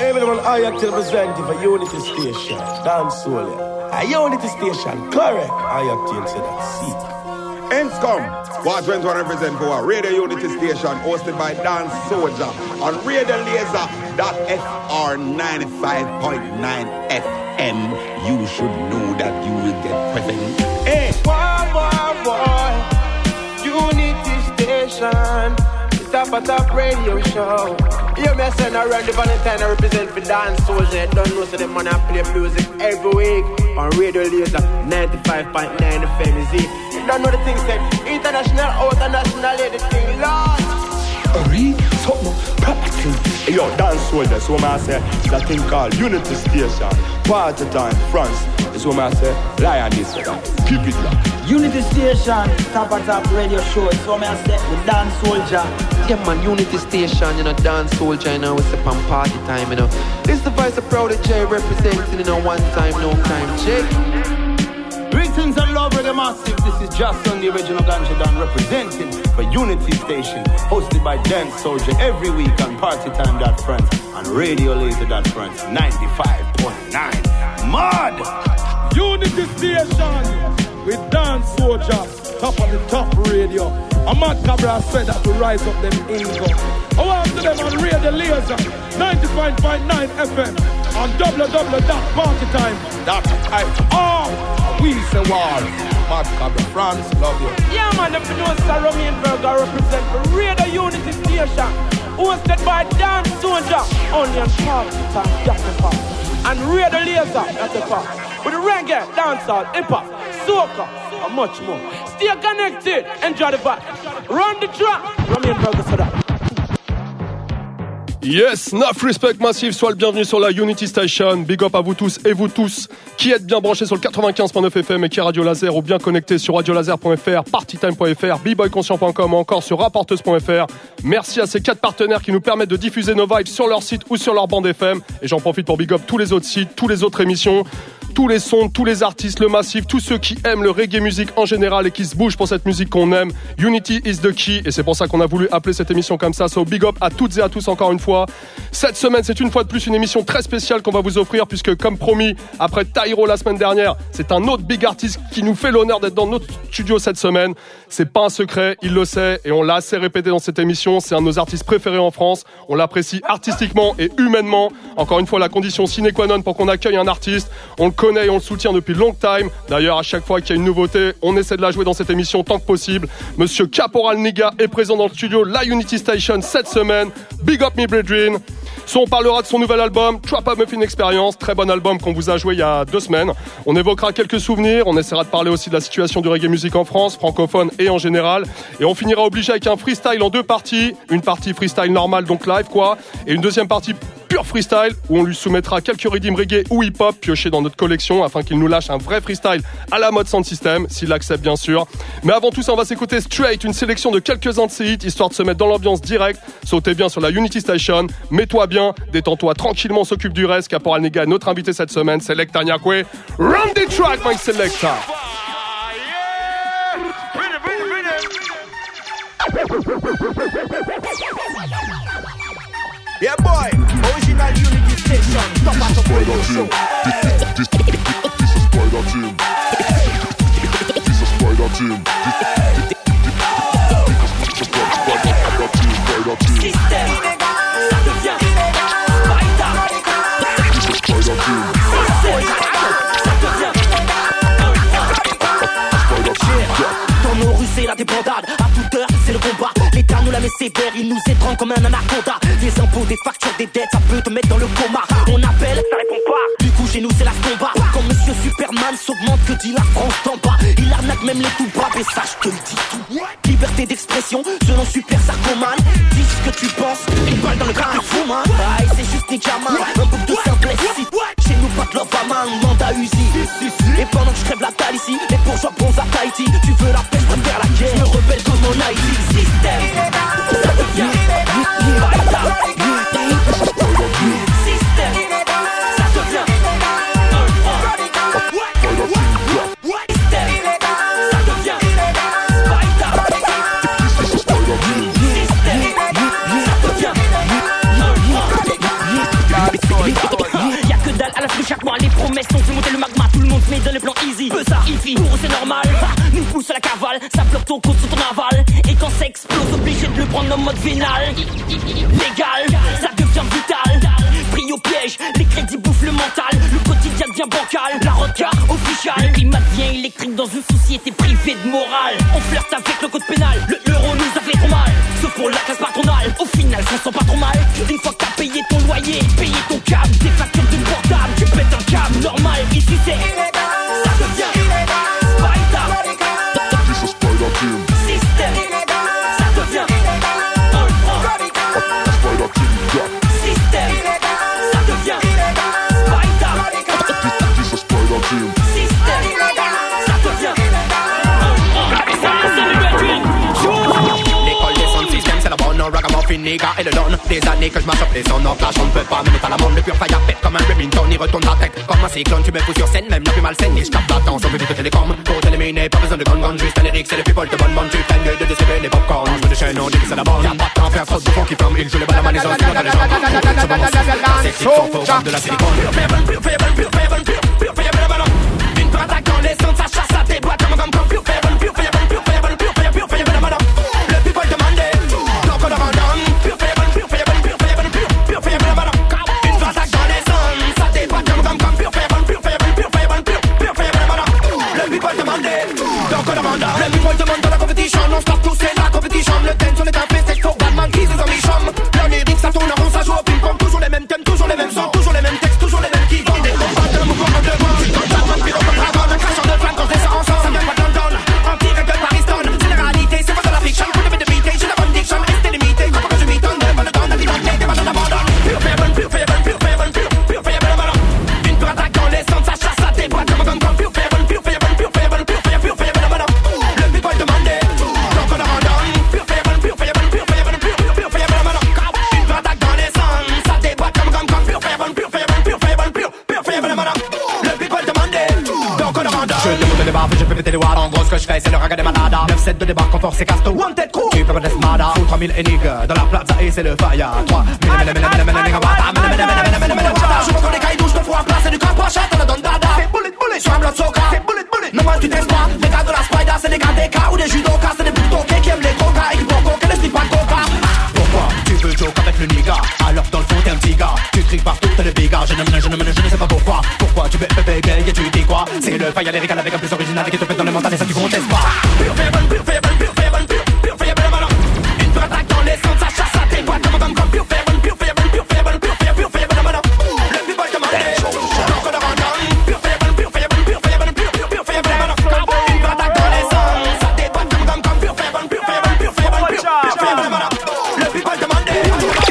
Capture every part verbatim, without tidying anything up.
Everyone, I am representing for Unity Station. Dance Soul. A Unity Station, correct. I am to that seat. Ends come. What twenty one represent for a Radio Unity Station hosted by Dance Soldier on Radio Laser dot F R ninety-five point nine F M. You should know that you will get present. Hey, boy, boy, boy. Unity Station. Top of top radio show. You may send around the Valentine I represent for Dance Soldier. Don't know so the man I play music every week on Radio Laser ninety-five point nine F M. Is it? You don't know the thing said international, international, the thing lost. Read something practicing. Hey, yo, Dance Soldier, so I say that thing called Unity Station. Party time, France. That's what I say. Lion this way. Keep it up. Unity Station, top of top radio show. So I say the Dance Soldier. Yeah man, Unity Station, you know, Dance Soldier, you know, it's upon party time, you know. This the voice of Proud J representing, you know, one time, no crime, J. Greetings and love, Reggae Massive. This is Justin, the original Ganja Dan, representing for Unity Station, hosted by Dance Soldier every week on partytime.france and Radio Laser dot France ninety-five point nine. Mad! Unity Station with Dance Soldier, top of the top radio. A Mad Cabra said that to rise up them income. I want to them on Radio Laser ninety-five point nine F M on w w w dot partytime dot f r. We say war. Mad Cabra, France, love you. Yeah man, the producer Romain Berger represent for Radio Unity Station, hosted by Dance Soldier, only on Partytime dot f r and Radio Laser dot f r with reggae, dancehall, hip-hop, soca, and much more. Stay connected, enjoy the vibe. Run the track. Romain Berger said that. Yes, enough respect massive, sois le bienvenu sur la Unity Station. Big up à vous tous et vous tous qui êtes bien branchés sur le quatre-vingt-quinze point neuf F M et qui est Radio Laser ou bien connectés sur radio laser point f r, partytime point f r, b boy conscient point com ou encore sur rapporteuse point f r. Merci à ces quatre partenaires qui nous permettent de diffuser nos vibes sur leur site ou sur leur bande F M. Et j'en profite pour big up tous les autres sites, tous les autres émissions, tous les sons, tous les artistes, le massif, tous ceux qui aiment le reggae music en général et qui se bougent pour cette musique qu'on aime. Unity is the key et c'est pour ça qu'on a voulu appeler cette émission comme ça. So big up à toutes et à tous encore une fois. Cette semaine, c'est une fois de plus une émission très spéciale qu'on va vous offrir puisque, comme promis, après Tyro la semaine dernière, c'est un autre big artiste qui nous fait l'honneur d'être dans notre studio cette semaine. C'est pas un secret, il le sait et on l'a assez répété dans cette émission. C'est un de nos artistes préférés en France. On l'apprécie artistiquement et humainement. Encore une fois, la condition sine qua non pour qu'on accueille un artiste. On le connaît et on le soutient depuis long time. D'ailleurs, à chaque fois qu'il y a une nouveauté, on essaie de la jouer dans cette émission tant que possible. Monsieur Caporal Niga est présent dans le studio La Unity Station cette semaine. Big up me brethren. So, on parlera de son nouvel album, Trap Up Muffin Experience, très bon album qu'on vous a joué il y a deux semaines. On évoquera quelques souvenirs, on essaiera de parler aussi de la situation du reggae music en France, francophone et en général. Et on finira obligé avec un freestyle en deux parties. Une partie freestyle normale, donc live quoi, et une deuxième partie pure freestyle où on lui soumettra quelques rythmes reggae ou hip-hop piochés dans notre collection afin qu'il nous lâche un vrai freestyle à la mode Sound System, s'il l'accepte bien sûr. Mais avant tout ça, on va s'écouter straight une sélection de quelques-uns de ses hits histoire de se mettre dans l'ambiance directe. Sautez bien sur la Unity Station, mets-toi bien, détends-toi tranquillement, on s'occupe du reste. Caporal Niga, notre invité cette semaine, Selecta Nyakwe. Run the track, my Selecta. Yeah boy, original Unity Station, top of the radio show. This is Spider Team. This is Spider Team. Système, ça devient Spider. Dans nos rues c'est la débandade, à toute heure c'est le combat. L'État nous la met sévère, il nous étrangle comme un anaconda. Des impôts, des factures, des dettes, ça peut te mettre dans le coma. On appelle, ça répond pas. Du coup chez nous c'est la combat. Quand Monsieur Superman s'augmente, que dit la France d'en bas. Il arnaque même les tout bas, et ça je te le dis tout. Liberté d'expression, selon Super Sarkoman. Dis ce que tu penses, une balle dans le crâne de fou man. Aïe c'est juste Nijaman, un bouc de simplicité. Chez nous pas de love à man, mandat Uzi. Et pendant que je crève la dalle ici, les bourgeois bronzent à Tahiti. Tu veux la paix, je préfère la guerre. Je me rebelle comme mon I T système. Ça devient système. Ça devient promesses on fait monter le magma. Tout le monde se met dans les plans easy. Peu ça, ify, pour eux c'est normal. Ha, nous pousse à la cavale, ça bloque ton compte sur ton aval. Et quand ça explose, obligé de le prendre en mode vénal. Légal, ça devient vital. Pris au piège, les crédits bouffent le mental. Le quotidien devient bancal, la roca official. Le climat devient électrique dans une société privée de morale. On flirte avec le code pénal, le euro nous a fait trop mal. Sauf pour la classe patronale, au final ça sent pas trop mal. Une fois que t'as payé ton loyer, payé ton câble, des factures d'une portable, tu pètes un câble normal. Ici c'est illégal, ça devient illégal. Spider, This is Spider Team. système, ça devient illégal. On le prend, Spider Team, yeah. système, ça devient illégal. Spider, This is Spider Team. système, ça devient illégal. On le prend, ça c'est le bedroom. L'école des sons système, c'est la bonne ragamuffin nigga et le don. Des années que je marche les sons en clash, on ne peut pas me mettre à la monde. Le pur fire pète comme un Remington, il retourne la tête comme un cyclone. Tu me fous sur scène, même la plus malsaine. Et je capte l'attention, plus vite que télécom. Pour t'éliminer, pas besoin de gun gun, juste un lyric, c'est les people de bonne bonne. Tu fais mieux de distribuer les popcorn. Je veux des chaînes, on dit que c'est la bonne. Y'a pas de temps, faire trop de bouffons qui forment. Ils jouent les balles à manison, sinon t'as les gens. Je balance c'est type fort, faut de la silicone. Pure faible, pure faible, pure faible, pure pure faible, ballon. Une fois attaque dans les sons, ça chasse à tes boîtes comme comme comme pure faible, pure faible, pure faible, pure faible, pure faible, ballon. Le people demandait, donc on leur en donne. Pure faible, pure faible, pure faible, pure pure faible, ballon. Une fois attaque dans les sons, ça tes boîtes comme comme comme pure faible, pure faible, pure faible, pure pure faible, ballon. Le people demandait, donc on leur en donne. Le people demande dans la compétition, on stop tous c'est la compétition. Le thème sur les tapés, c'est faux, Batman qui se zombie chum. Le lyrique ça tourne rond, ça joue au ping-pong. Toujours les mêmes thèmes, toujours les mêmes sons, toujours les mêmes textes, toujours les mêmes qui vendent. Des combats de mouvement en deux mots. Quand Batman pire comme dragon, un crachant de flamme quand je descends ensemble. Ça vient pas de London, en direct de Paris-Stone. C'est la réalité, c'est pas de la fiction. Pour de beat, j'ai la bonne diction, restez limité. Quand que je m'y donne, pas le temps de l'identité, des balles d'abandon. Pure faible, pure faible, pure faible, pure pure faible, ballon. Une pure attaque dans les sons, ça chasse à tes boîtes comme comme comme pure faible, pure faible, pure faible, pure faible, pure faible, ballon. Le people demandait, donc on leur en donne. Pure faible, pure faible, pure faible, pure pure faible, ballon. Une pure attaque dans les sons, ça tes boîtes comme comme comme pure faible, pure faible, pure faible, pure pure faible, ballon. Le people demandait, donc on leur en donne. Je démonte les baffes, je peux péter les watts. En gros, ce que je fais, c'est le raga des malades. neuf sept de débarque, confort, c'est casto. Wanted crew. Tu peux pas d'esmada. Full trois mille énigmes. Dans la plaza, et c'est le fire. trois mille, mille, mille, mille, mille, je me connais caïdou, je me fous en place, c'est du crapachat, on le donne dada. C'est bullet, bullet, sur un bloc soca. C'est bullet, bullet. Non, moi, tu testes pas. Les gars de la Spider, c'est des gars des cas ou des judokas, c'est des boutoquets qui aiment les coca et qui font coca, les slip pas de coca. Pourquoi tu veux joke avec le nigga? Alors, dans le fond, t'es un petit gars. Tu cries partout, t'es le biga. Je ne me, je ne me, je ne sais pas pourquoi. Pourquoi tu veux bébé et tu dis quoi? C'est le fire lyrical avec un plus original qui te pète dans le mental et ça tu contestes pas. Pure faible, pure faible, pure faible, pure pure faible, ballon. Une pure attaque dans les sons, ça chasse à tes boîtes comme comme comme pure faible, pure faible, pure faible, pure faible, pure faible, ballon. Le people demandait, donc on leur en donne. Pure faible, pure faible, pure faible, pure pure faible, ballon. Une pure attaque dans les sons, ça tes boîtes comme comme comme pure faible, pure faible, pure faible, pure pure faible, ballon. Le people demandait.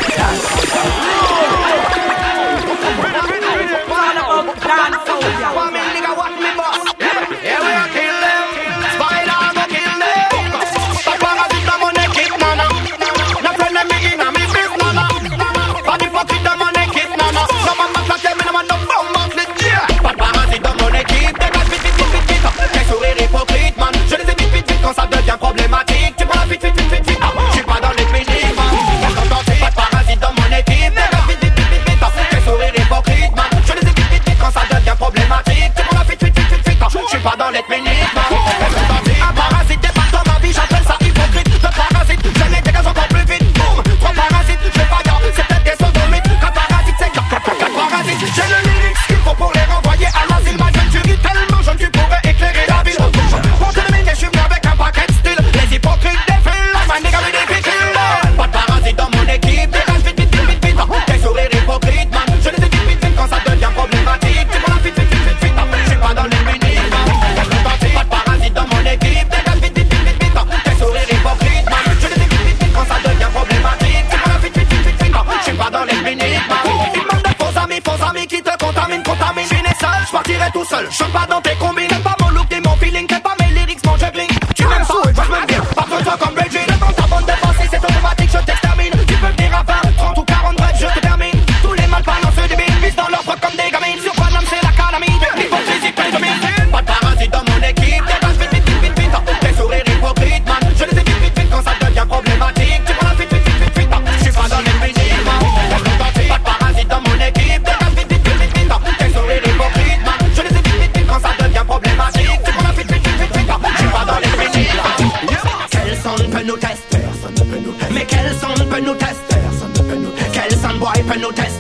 One minute, nigga, what me boss? Yeah, we are kill them. Spider, go kill them. Paparazzi, the money keep nana. No friend them begin a me fist nana. Body pocket, the money keep nana. No man back like them, no man no bomb off the yeah. Paparazzi, the money keep. Des gars vite, vite, vite, vite, vite. Quel sourire hypocrite, man. Je les ai vite, vite, vite quand ça devient problématique. Tu prends la vite, vite, vite, vite, vite. Je suis pas dans les cliniques, man. Paparazzi, the money keep. Des gars vite, vite, vite, vite, vite. Quel sourire hypocrite, man. Je les ai vite, vite, vite quand ça devient problématique. Tu prends la vite, vite, vite, vite, vite. Je suis pas dans les cliniques, man. Un parasite dépasse dans ma vie, j'appelle ça hypocrite. Le parasite, je les dégage encore plus vite. Boum, trois parasites, je fais pas gare, c'est peut-être des sodomites. Quatre parasites, c'est quatre, quatre, quatre parasites. J'ai le lyrics qu'il faut pour les renvoyer à l'asile. Ma jeune tu ris tellement jeune, tu pourrais éclairer la ville. Pour terminer, je suis venu avec un paquet de style. Les hypocrites défilent, la main négale des piquilles. Pas de parasites dans mon équipe, dégage vite, vite, vite, vite, vite. Des sourires hypocrites, man. Je les ai vite, vite, vite quand ça devient problématique. Tu prends la vite, vite, vite, vite, vite. Je suis pas dans les cliniques, man. Pas de parasites dans mon équipe, dégage vite, vite, vite, vite, vite. Des sourires hypocrites, man. Je les ai vite, vite, vite quand ça devient problématique. Tu prends la vite, vite, vite, vite, vite. Je suis pas dans les cliniques, man. Une bande de faux amis, faux amis qui te contaminent, contaminent. Je suis né seul, je partirai tout seul. Je suis pas dans tes combines. T'aimes pas mon look, t'es mon feeling. T'aimes pas mes lyrics, mon juggling. Tu m'aimes ça, moi je m'aime bien. Pas besoin de toi comme Reggie. Le temps ta bande de passer, c'est automatique, je t'extermine. Tu peux venir à vingt, trente ou quarante, bref, je te termine. Tous les malparlants se débilent, visent dans leur froc comme des gamines. Sur Paname, c'est la calamie. L'hypocrisie prédomine. Pas de parasites dans mon équipe, dégage vite, vite, vite, vite, vite. Des sourires hypocrites, man. Je les ai vite, vite, vite quand ça devient problématique. Tu prends la vite, vite, vite, vite, vite. Je suis pas dans les cliniques, man. Pas de parasites dans mon équipe, dégage vite, vite, vite, vite, vite. Des sourires hypocrites, man.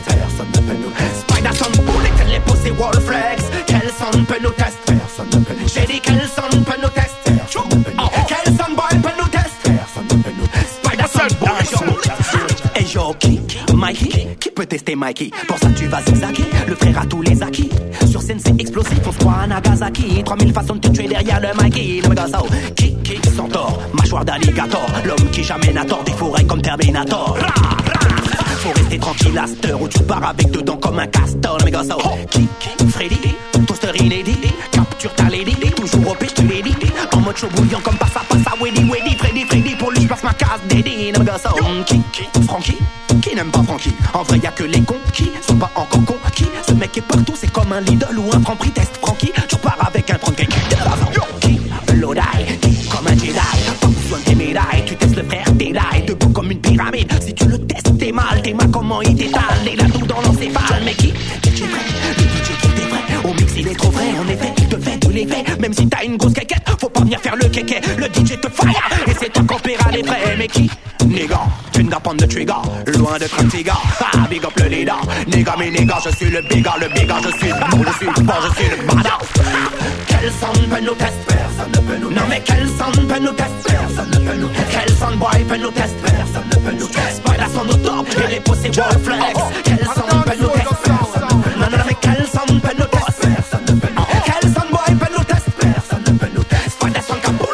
personne ne peut nous tester. Spider son bullet, elle est posée Wallflex. Quel son peut nous tester? Personne ne peut nous tester. J'ai dit quel son peut nous tester? Personne ne peut nous tester. Quel son boy peut nous tester? Personne ne peut nous tester. Spider son bullet. Hey yo, qui? Mikey? Qui peut tester Mikey? Pour ça tu vas zigzaguer, le frère a tous les acquis. Sur scène c'est explosif, on se croit à Nagasaki. trois mille façons de te tuer derrière le Mikey. Le méga sao, qui, qui, centaure, mâchoire d'alligator. L'homme qui jamais n'a tort, des forêts comme Terminator. Ra, ra. Faut rester tranquille à cette heure où tu pars avec dedans comme un castor. Le méga sao, qui, qui, Freddy, toaster inédit. Capture ta lady, toujours au pitch tu l'as dit. En mode chaud bouillant comme passa, passa, weddy, weddy. Freddy, Freddy, pour lui je passe ma case dédie. Le méga sao, qui, qui, Frankie. Qui n'aime pas Francky? En vrai y'a que les cons qui sont pas encore conquis. Ce mec est partout, c'est comme un Lidl ou un Franprix. Test Francky, tu pars avec un trente qui qui l'odaille, qui comme un Jedi. Pas besoin de tes médailles, tu testes le frère t'es là et debout comme une pyramide. Si tu le testes t'es mal, t'es mal comment il t'étale. Et là tout dans l'encéphale. Mais qui? D J vrai, le D J qui t'est vrai. Au mix il est trop vrai, en effet, il te fait tous les faits. Même si t'as une grosse quéquette, faut pas venir faire le kéké. Le D J te fire, et c'est toi qu'on paiera les frais. Mais qui? Nigga, tu ne vas prendre de trigger, loin de comme tiga. Ah, big up le leader. Nigga, mais nigga, je suis le biga, le biga, je suis bon, je suis bon, je suis le bada. Quel son peut nous tester? Personne ne peut nous tester. Non, mais quel son peut nous tester? Personne ne peut nous tester. Quel son boy peut nous tester? Personne ne peut nous tester. Spider son au top, et les posés Wallflex. Quel son peut nous tester? Non, non, mais quel son peut nous tester? Personne ne peut nous tester. Quel son boy peut nous tester? Personne ne peut nous tester. Spider son caboule.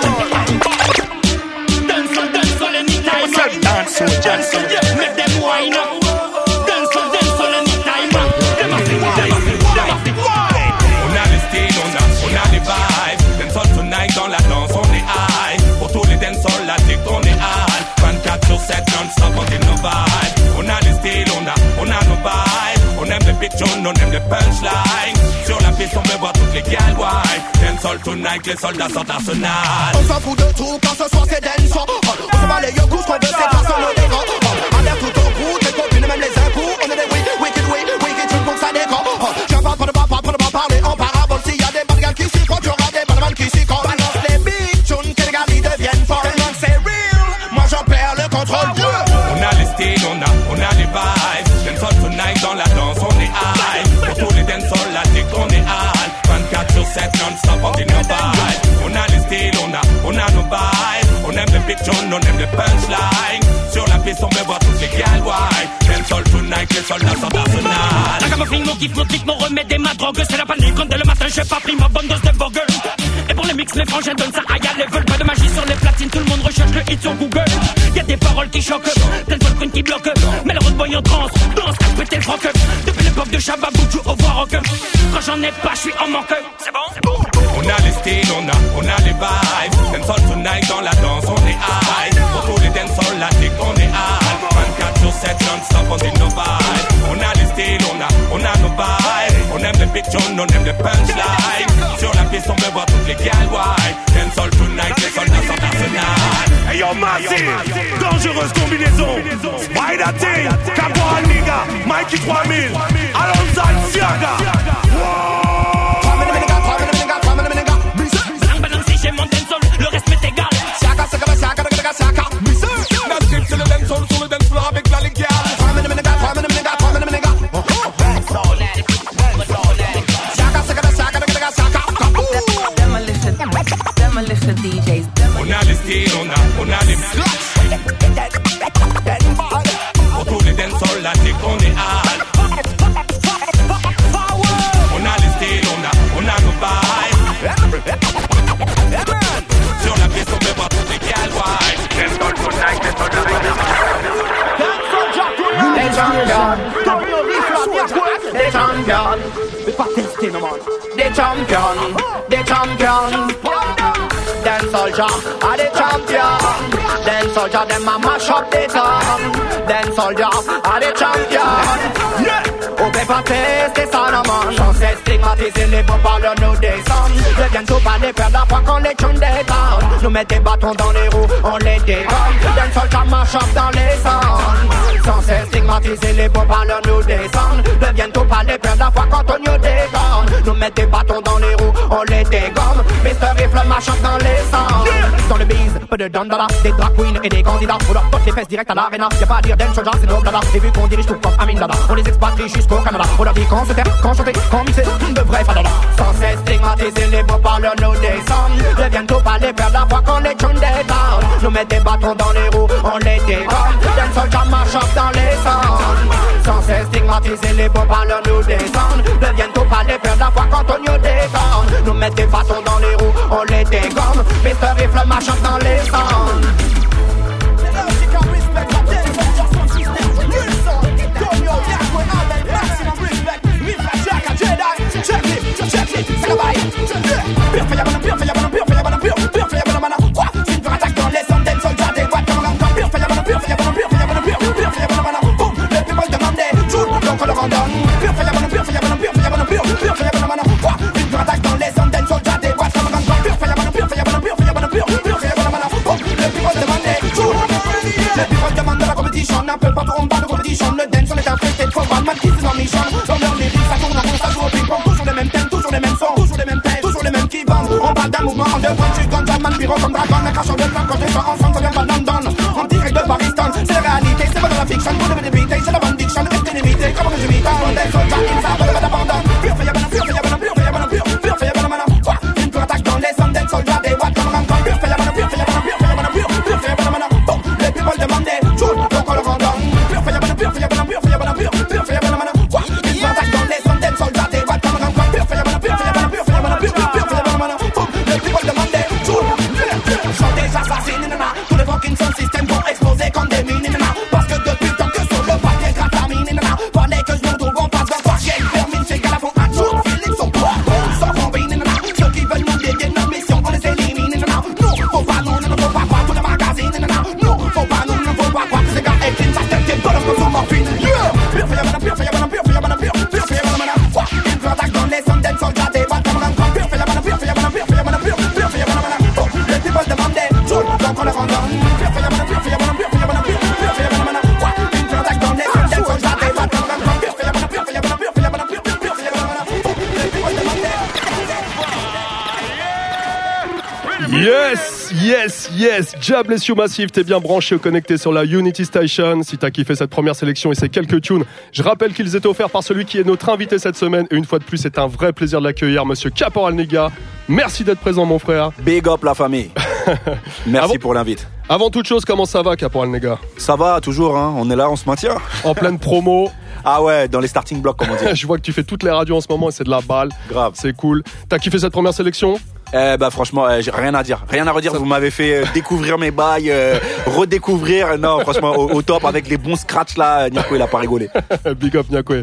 Dance so dance, make them wine up. Dance so dance so anytime. Them a sing, them a sing, them a sing. On a le style, on a, on a les vibes. Dancehall tonight dans la danse, on est high. Pour tous les dancehall, la tic, on est high. vingt-quatre sur sept, non-stop, on est nos vibes. On a le style, on a, on a nos vibes. On aime les big tunes, on aime les punchlines. Sur la piste, on veut voir toutes les gals wine. Dancehall tonight, les soldats sont arsenal. On s'en fout de tout quand ce soir c'est dancehall. On se bat les yeux, qu'on veut, c'est pas sur le décor. Alerte tout au bout, tes copines, même les incous. On est des wicked, wicked, wicked, wicked, tu pour que ça décore. Je parle pas de pas, pas de pas parler en parabole. S'il y a des badgals qui s'y comptent, y'aura des badmans qui s'y comptent. Balance les big tunes, que les gars ils deviennent forts. Tellement c'est real, moi j'en perds le contrôle. On a les styles, on a, on a les vibes. Dancehall tonight dans la danse, on est high. Pour tous les dancehall, la tic, on est high. vingt-quatre sur sept, non-stop, on est nos vibes. On a les styles, on a, on a nos vibes. On aime les big tunes, on aime les punchlines. Sur la piste, on veut voir toutes les gals wine. Dancehall tonight, les soldats sont arsenal. La gamme fine, mon kiff, mon clic, mon remède et ma drogue. C'est la panique, quand dès le matin, j'ai pas pris ma bonne dose de vogue. Et pour les mix, les frangins donnent ça à high level. Pas de magie sur les platines, tout le monde recherche le hit sur Google. Y'a des paroles qui choquent, tel Volcon qui bloque. Mais le road boy en transe, danse, péter le froc. Depuis l'époque de Shabba Boutou au voir rock. Quand j'en ai pas, j'suis en manque. C'est bon, c'est bon. On a les styles, on a, on a les vibes. Dancehall tonight dans la danse, on est high. Pour tous les dancehall, la tic, on est high. vingt-quatre sur sept, non-stop, on est nos vibes. On a les styles, on a, on a nos vibes. On aime les big tunes, on aime les punchlines. Sur la piste, on veut voir toutes les gals wine. Dancehall tonight, les soldats sont arsenal. Hey yo, massive, dangereuse combinaison. Spider Ting, Caporal Nigga, Mikey trois mille, alongside Siaga. J'ai mon dancehall, le reste m'est égal. Siaka, siaka, siaka, siaka, siaka. La trip sur le dancehall, sur le dancehall avec la légale. Trois minutes, minutes, trois minutes, minutes, trois minutes, minutes. Siaka, siaka, siaka, siaka, siaka. Demolition, demolition D Js. On a les styles, on a, on a les pour tous les dancehall, la tic, on est high. On a les styles, on a, on a nos vibes. Sur la piste, on veut voir toutes les gals wine. Dancehall tonight, dancehall tonight. Des champions, mais pas tester non man. Des champions, des champions. Dance soldier, are the champion. Dance soldier, them a mash up the town. Dance soldier, are the champion. Yeah. Au pas tester ça non man. Sans cesse stigmatiser les beaux parleurs nous descendent. Deviennent tout pas les perdre la fois qu'on les tune des towns. Nous met des bâtons dans les roues, on les dégomme. Dance soldier mash up dans les songs. Sans cesse stigmatiser les beaux parleurs nous descendent. Deviennent tout pas les perdre la fois quand on nous dégomme. Nous met des bâtons dans les roues, on les dégomme. Mister Rifle mash up dans les songs. Dans le bise, peu de Don Dada. Des drag queens et des candidats. On leur porte les fesses direct à l'arena. Y'a pas à dire Dan Soldier, c'est nos blabla. Et vu qu'on dirige tout comme Amin Dada, on les expatrie jusqu'au Canada. On leur dit quand se taire, quand chanter, quand mixer, de vrais fadada. Sans cesse stigmatiser les beaux parleurs, nous descendent. Deviennent tout pas les perdre la fois qu'on les tune des down. Nous met des bâtons dans les roues, on les dégomme. Dan Soldier marche up dans les sons. Sans cesse stigmatiser les beaux parleurs, nous descendent. Deviennent tout pas les perdre la fois quand on nous dégomme. Nous met des bâtons dans les roues, on les dégomme. Mister Rifle marche up dans les sons. Check it, check it, c'est la baille. Pure fayabana, pure fayabana, pure fayabana, pure, pure fayabana, quoi? C'est une attaque dans les centaines, soldats des boîtes comme un grand. Pure fayabana, pure fayabana, pure fayabana, pure, pure fayabana, boum, les people demandaient, joue, donc on leur en donne. Pure fayabana, pure fayabana, pure fayabana, pure, pure fayabana, quoi? C'est une attaque dans les centaines, soldats des boîtes comme un grand. Pure fayabana, pure fayabana, pure fayabana, pure, pure fayabana, boum, les people demandaient, joue. Les people demandent de la compétition, un peu partout on parle de compétition. Le dance on est infesté de faux man qui c'est dans mission. Dans leur lyrics, ça tourne en rond, ça joue au ping-pong. Toujours les mêmes thèmes, toujours les mêmes sons, toujours les mêmes thèmes, toujours les mêmes qui vendent. On parle d'un mouvement en deux points, tu gagnes, man, bureau comme dragon. Un crachant de flamme quand les gens ensemble, ça vient pas London. En direct de Paris-Town, c'est la réalité, c'est pas de la fiction. Vous devez débiter, c'est la bonne diction, restez limité, comment que je m'y tente. Des soldats, ils savent pas d'abandon. Pure fayabana, pure fayabana, pure fayabana, pure, pure fayabana, quoi? Une pure attaque dans les centaines, soldats des boîtes comme un grand. Pure fayabana, pure fayabana, pure fayabana, pure, pure fayabana, bon, les people demandaient, joue, donc on leur en donne. Pure fayabana, pure fayabana, pure fayabana, pure, pure fayabana, quoi? Une pure attaque dans les centaines, soldats des boîtes comme un grand. Pure fayabana, pure fayabana, pure fayabana, pure, pure fayabana, bon, les people demandaient, joue, sont des assassins, nanana. Tous les fucking sound systems vont exploser comme des mines, nanana. Parce que depuis le temps que sur le papier gratte la mine, nanana. Fallait que je nous trouve, on passe dans le parquet. Vermine, c'est qu'à la fond, un jour, Philippe, son poids, sans combine, nanana. Ceux qui veulent nous dévier de notre mission, on les élimine, nanana. Nous, faut pas nous, nous, faut pas croire tout le magazine, nanana. Nous, faut pas nous, nous, faut pas croire que ces gars écrivent sa tête, t'es pas comme son morphine. Pure fayabana, pure fayabana, pure fayabana, pure, pure fayabana, quoi? Une pure attaque dans les centaines, soldats des boîtes comme un grand. Pure fayabana, pure fayabana, pure fayabana, pure, pure fayabana, bon, les people demandaient, joue, donc on leur en donne. Pure fayabana, pure fayabana, pure fayabana, pure, pure fayabana, quoi? Une pure attaque dans les centaines, soldats des boîtes comme un grand. Pure fayabana, pure fayabana, pure fayabana, pure, pure fayabana, bon, les people demandaient. Yes, yes, yes. Ja bless you Massive, t'es bien branché ou connecté sur la Unity Station. Si t'as kiffé cette première sélection et ces quelques tunes, je rappelle qu'ils étaient offerts par celui qui est notre invité cette semaine. Et une fois de plus, c'est un vrai plaisir de l'accueillir, monsieur Caporal Nega. Merci d'être présent, mon frère. Big up la famille. Merci avant, pour l'invite. Avant toute chose, comment ça va, Caporal Nega? Ça va, toujours, hein. On est là, on se maintient. En pleine promo. Ah ouais, dans les starting blocks, comme on dit. Je vois que tu fais toutes les radios en ce moment et c'est de la balle. Grave. C'est cool. T'as kiffé cette première sélection? Eh bah franchement, euh, j'ai rien à dire, rien à redire. Ça... Vous m'avez fait euh, découvrir mes bails, euh, redécouvrir. Non, franchement, au, au top avec les bons scratchs là. Niako, il a pas rigolé. Big up, Niako.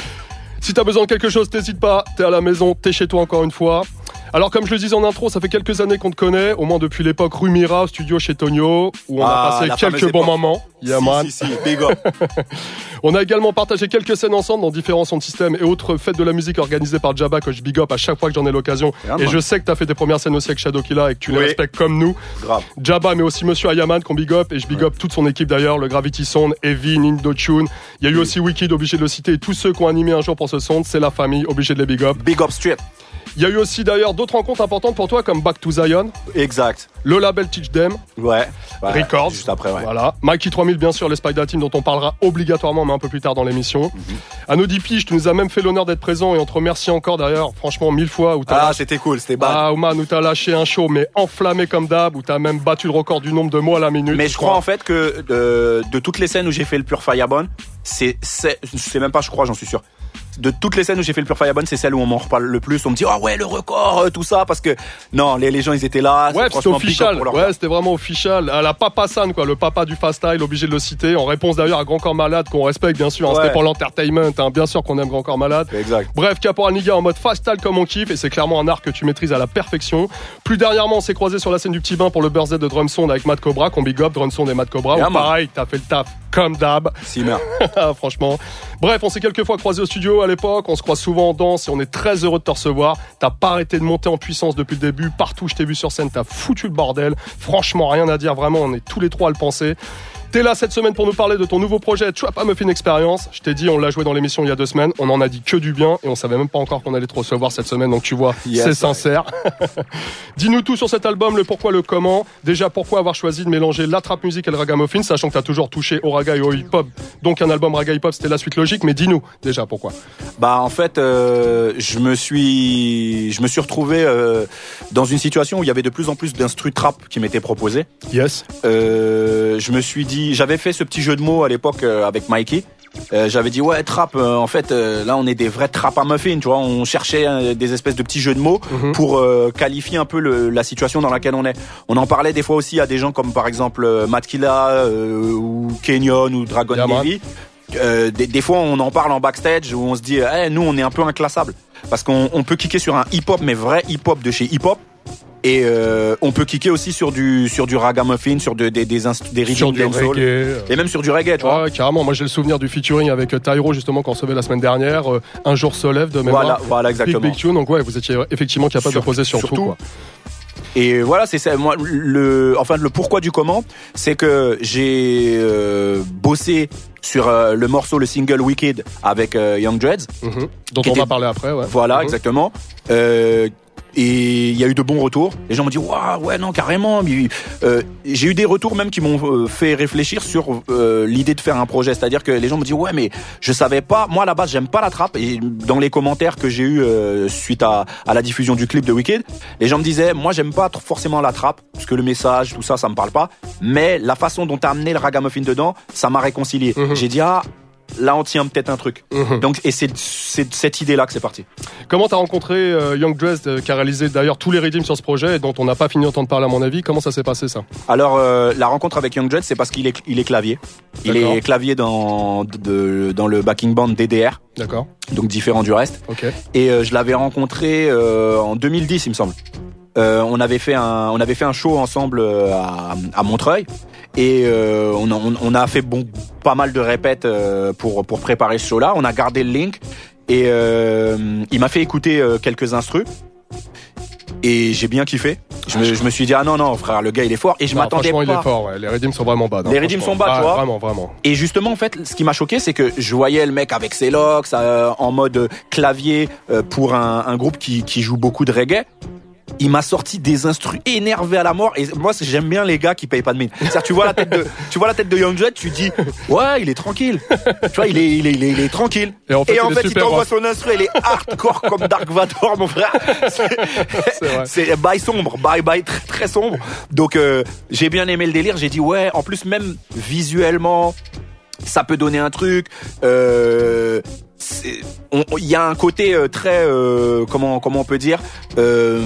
Si t'as besoin de quelque chose, t'hésites pas. T'es à la maison, t'es chez toi encore une fois. Alors comme je le disais en intro, ça fait quelques années qu'on te connaît, au moins depuis l'époque Rue Mira, studio chez Tonio, où on ah, a passé quelques bons moments. Yeah, si, man. si, si, big up. On a également partagé quelques scènes ensemble dans différents sons de système et autres fêtes de la musique organisées par Jabba que je big up à chaque fois que j'en ai l'occasion. Yeah, et man. Je sais que t'as fait tes premières scènes aussi avec Shadow Killa et que tu oui. les respectes comme nous. Grave. Jabba, mais aussi Monsieur Ayaman qu'on big up et je big ouais. up toute son équipe d'ailleurs, le Gravity Sound, Heavy, Nindo Tune. Il y a eu oui. aussi Wicked, obligé de le citer, et tous ceux qui ont animé un jour pour ce son, c'est la famille, obligé de les big up. Big up street. Il y a eu aussi d'ailleurs d'autres rencontres importantes pour toi comme Back to Zion. Exact. Le label Teach Them. Ouais. ouais Records. Juste après, ouais. Voilà. Mikey trois mille, bien sûr, les Spider Team dont on parlera obligatoirement, mais un peu plus tard dans l'émission. Mm-hmm. À Nodipi, tu nous as même fait l'honneur d'être présent et on te remercie encore d'ailleurs, franchement, mille fois. Où t'as ah, lâché... c'était cool, c'était bad. Ah, man, où t'as lâché un show, mais enflammé comme d'hab, où t'as même battu le record du nombre de mots à la minute. Mais je crois en fait que de, de toutes les scènes où j'ai fait le Pure Firebone, c'est, c'est, je sais même pas, je crois, j'en suis sûr. De toutes les scènes où j'ai fait le Pure Firebone, c'est celle où on m'en reparle le plus. On me dit ah oh ouais le record, tout ça, parce que non, les, les gens ils étaient là. Ouais, c'était official. Ouais, c'était vraiment official. À la Papa San, quoi, le papa du fast style, obligé de le citer. En réponse d'ailleurs à Grand Corps Malade qu'on respecte bien sûr. Hein, ouais. C'était pour l'entertainment. Hein, bien sûr qu'on aime Grand Corps Malade. Exact. Bref, Caporal Nega en mode fast style comme on kiffe et c'est clairement un art que tu maîtrises à la perfection. Plus dernièrement, on s'est croisé sur la scène du Petit Bain pour le birthday de Drum Sound avec Matt Cobra, qu'on big up, Drum Sound et Matt Cobra. Yeah, pareil, t'as fait le taf comme d'hab. Si, merde. Franchement. Bref, on s'est quelques fois croisés au studio à l'époque. On se croise souvent en danse et on est très heureux de te recevoir. T'as pas arrêté de monter en puissance depuis le début. Partout où je t'ai vu sur scène, t'as foutu le bordel. Franchement, rien à dire. Vraiment, on est tous les trois à le penser. T'es là cette semaine pour nous parler de ton nouveau projet Trap A Muffin Experience. Je t'ai dit, on l'a joué dans l'émission il y a deux semaines. On en a dit que du bien et on savait même pas encore qu'on allait te recevoir cette semaine. Donc tu vois, yes, c'est sincère. Dis-nous tout sur cet album, le pourquoi, le comment. Déjà, pourquoi avoir choisi de mélanger la trap music et le ragamuffin, sachant que t'as toujours touché au raga et au hip-hop. Donc un album raga hip-hop, c'était la suite logique. Mais dis-nous déjà pourquoi. Bah en fait, euh, je me suis, je me suis retrouvé euh, dans une situation où il y avait de plus en plus d'instru trap qui m'étaient proposés. Yes. Euh, je me suis dit, j'avais fait ce petit jeu de mots à l'époque euh, avec Mikey. Euh, j'avais dit ouais trap, euh, en fait euh, là on est des vrais trap à muffin, tu vois, on cherchait euh, des espèces de petits jeux de mots mm-hmm. pour euh, qualifier un peu le, la situation dans laquelle on est. On en parlait des fois aussi à des gens comme par exemple euh, Matkila euh, ou Kenyon ou Dragon yeah, Davy. Euh, des, des fois on en parle en backstage où on se dit hey, nous on est un peu inclassable parce qu'on on peut kicker sur un hip-hop mais vrai hip-hop de chez hip-hop. Et euh, on peut kicker aussi sur du sur du ragamuffin, sur de, des des inst- des rythmes dancehall et même sur du reggae, tu vois. Ouais, carrément. Moi, j'ai le souvenir du featuring avec Tyro justement qu'on recevait la semaine dernière. Euh, un jour se lève de mémoire. Voilà, voilà exactement. Big, big tune. Donc ouais, vous étiez effectivement capable sur, de poser sur surtout, tout, quoi. Et voilà, c'est ça. Moi, le enfin le pourquoi du comment, c'est que j'ai euh, bossé sur euh, le morceau, le single Wicked avec euh, Young Dreads, mm-hmm. dont on était, va parler après. Ouais. Voilà, mm-hmm. exactement. Euh, Et il y a eu de bons retours. Les gens m'ont dit waouh, ouais, non, carrément. Mais, euh, j'ai eu des retours même qui m'ont euh, fait réfléchir sur euh, l'idée de faire un projet. C'est-à-dire que les gens me disent ouais, mais je savais pas. Moi, à la base, j'aime pas la trappe. Et dans les commentaires que j'ai eu euh, suite à, à la diffusion du clip de Wicked, les gens me disaient moi, j'aime pas forcément la trappe parce que le message, tout ça, ça me parle pas. Mais la façon dont t'as amené le ragamuffin dedans, ça m'a réconcilié. Mmh. J'ai dit ah. Là, on tient peut-être un truc. Mmh. Donc, et c'est, c'est de cette idée-là que c'est parti. Comment t'as rencontré euh, Young Dressed, euh, qui a réalisé d'ailleurs tous les rythmes sur ce projet et dont on n'a pas fini d'entendre parler à mon avis. Comment ça s'est passé ça? Alors, euh, la rencontre avec Young Dressed, c'est parce qu'il est, il est clavier. Il D'accord. est clavier dans, de, dans le backing band D D R. D'accord. Donc différent du reste. Okay. Et euh, je l'avais rencontré euh, en deux mille dix, il me semble. Euh, on avait fait un, on avait fait un show ensemble à, à Montreuil. Et euh, on, a, on, on a fait bon pas mal de répètes euh, pour pour préparer ce show-là. On a gardé le link et euh, il m'a fait écouter euh, quelques instrus et j'ai bien kiffé. Je me, je me suis dit ah non non frère, le gars il est fort et je non, m'attendais franchement, pas. Il est fort, ouais. Les rythmes sont vraiment bas. Les rythmes sont bas, ah, tu vois. Vraiment vraiment. Et justement en fait, ce qui m'a choqué, c'est que je voyais le mec avec ses locks euh, en mode clavier euh, pour un, un groupe qui qui joue beaucoup de reggae. Il m'a sorti des instrus énervés à la mort et moi j'aime bien les gars qui payent pas de mine. C'est-à-dire tu vois la tête de tu vois la tête de Young Dread, tu dis ouais, il est tranquille. Tu vois, il est il est il est, il est tranquille. Et en fait, et en il, fait, il t'envoie rock. Son instru, il est hardcore comme Dark Vador mon frère. C'est, c'est, c'est bail sombre, bail bail très très sombre. Donc euh, j'ai bien aimé le délire, j'ai dit ouais, en plus même visuellement ça peut donner un truc euh il y a un côté euh, très euh, comment comment on peut dire euh,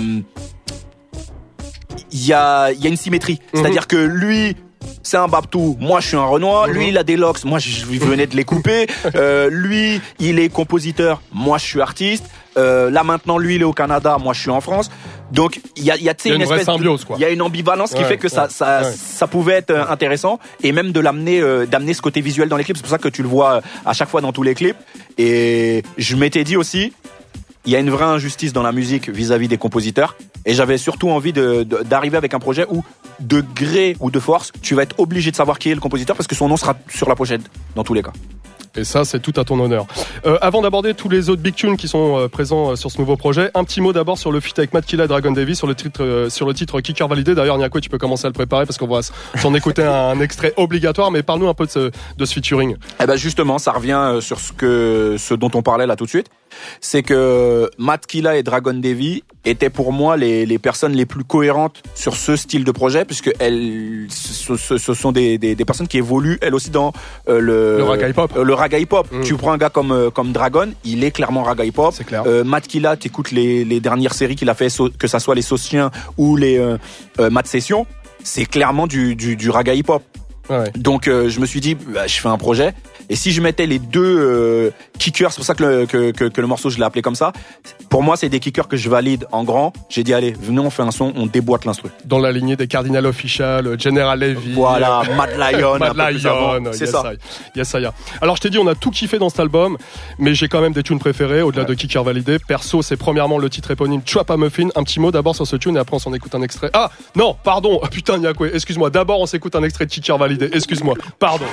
il y a il y a une symétrie, mm-hmm. c'est-à-dire que lui c'est un Babtou, moi je suis un Renoir, mm-hmm. lui il a des locks, moi je venais de les couper, euh, lui il est compositeur, moi je suis artiste, euh, là maintenant lui il est au Canada, moi je suis en France. Donc il y a il y a, y a une, une espèce symbiose, quoi. Il y a une ambivalence ouais, qui fait que ouais, ça ça ouais. ça pouvait être intéressant et même de l'amener euh, d'amener ce côté visuel dans les clips. C'est pour ça que tu le vois à chaque fois dans tous les clips. Et je m'étais dit aussi, il y a une vraie injustice dans la musique vis-à-vis des compositeurs et j'avais surtout envie de, de d'arriver avec un projet où de gré ou de force, tu vas être obligé de savoir qui est le compositeur parce que son nom sera sur la pochette dans tous les cas. Et ça, c'est tout à ton honneur. Euh, avant d'aborder tous les autres big tunes qui sont euh, présents euh, sur ce nouveau projet, un petit mot d'abord sur le feat avec Matkila et Dragon Davy sur le titre, euh, sur le titre Kicker validé. D'ailleurs, Niako, tu peux commencer à le préparer parce qu'on va s'en écouter un, un extrait obligatoire. Mais parle-nous un peu de ce, de ce featuring. Eh ben justement, ça revient sur ce que, ce dont on parlait là tout de suite. C'est que Matkila et Dragon Davy étaient pour moi les, les personnes les plus cohérentes sur ce style de projet, puisque elles, ce, ce, ce sont des, des, des personnes qui évoluent elles aussi dans euh, le, le raga hip hop. Euh, le raga hip hop. Mmh. Tu prends un gars comme euh, comme Dragon, il est clairement raga hip hop. C'est clair. Euh, Matkila, t'écoutes les, les dernières séries qu'il a fait, que ça soit les Sauciens ou les euh, euh, Mat Session, c'est clairement du du, du raga hip hop. Ouais. Donc euh, je me suis dit bah, je fais un projet et si je mettais les deux euh, kickers, c'est pour ça que le, que, que, que le morceau je l'ai appelé comme ça, Pour moi, c'est des kickers que je valide en grand. J'ai dit, allez, venez, on fait un son, on déboîte l'instru. Dans la lignée des Cardinal Official, General Levy. Voilà, Mad Lion. Mad Lion, c'est yes ça. I, yes, I. Alors, je t'ai dit, on a tout kiffé dans cet album, mais j'ai quand même des tunes préférées, au-delà ouais. de kicker validé. Perso, c'est premièrement le titre éponyme Trap a Muffin. Un petit mot d'abord sur ce tune et après on s'en écoute un extrait. Ah, non, pardon. Oh, putain, Nyakwe, excuse-moi. D'abord, on s'écoute un extrait de kicker validé. Excuse-moi. Pardon.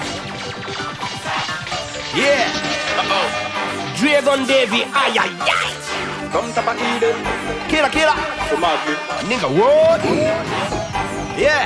Yeah. Uh-oh. Dragon Davy, aïe aïe aïe. Comme t'as pas idée. Killa killa. Nigga, what? Yeah.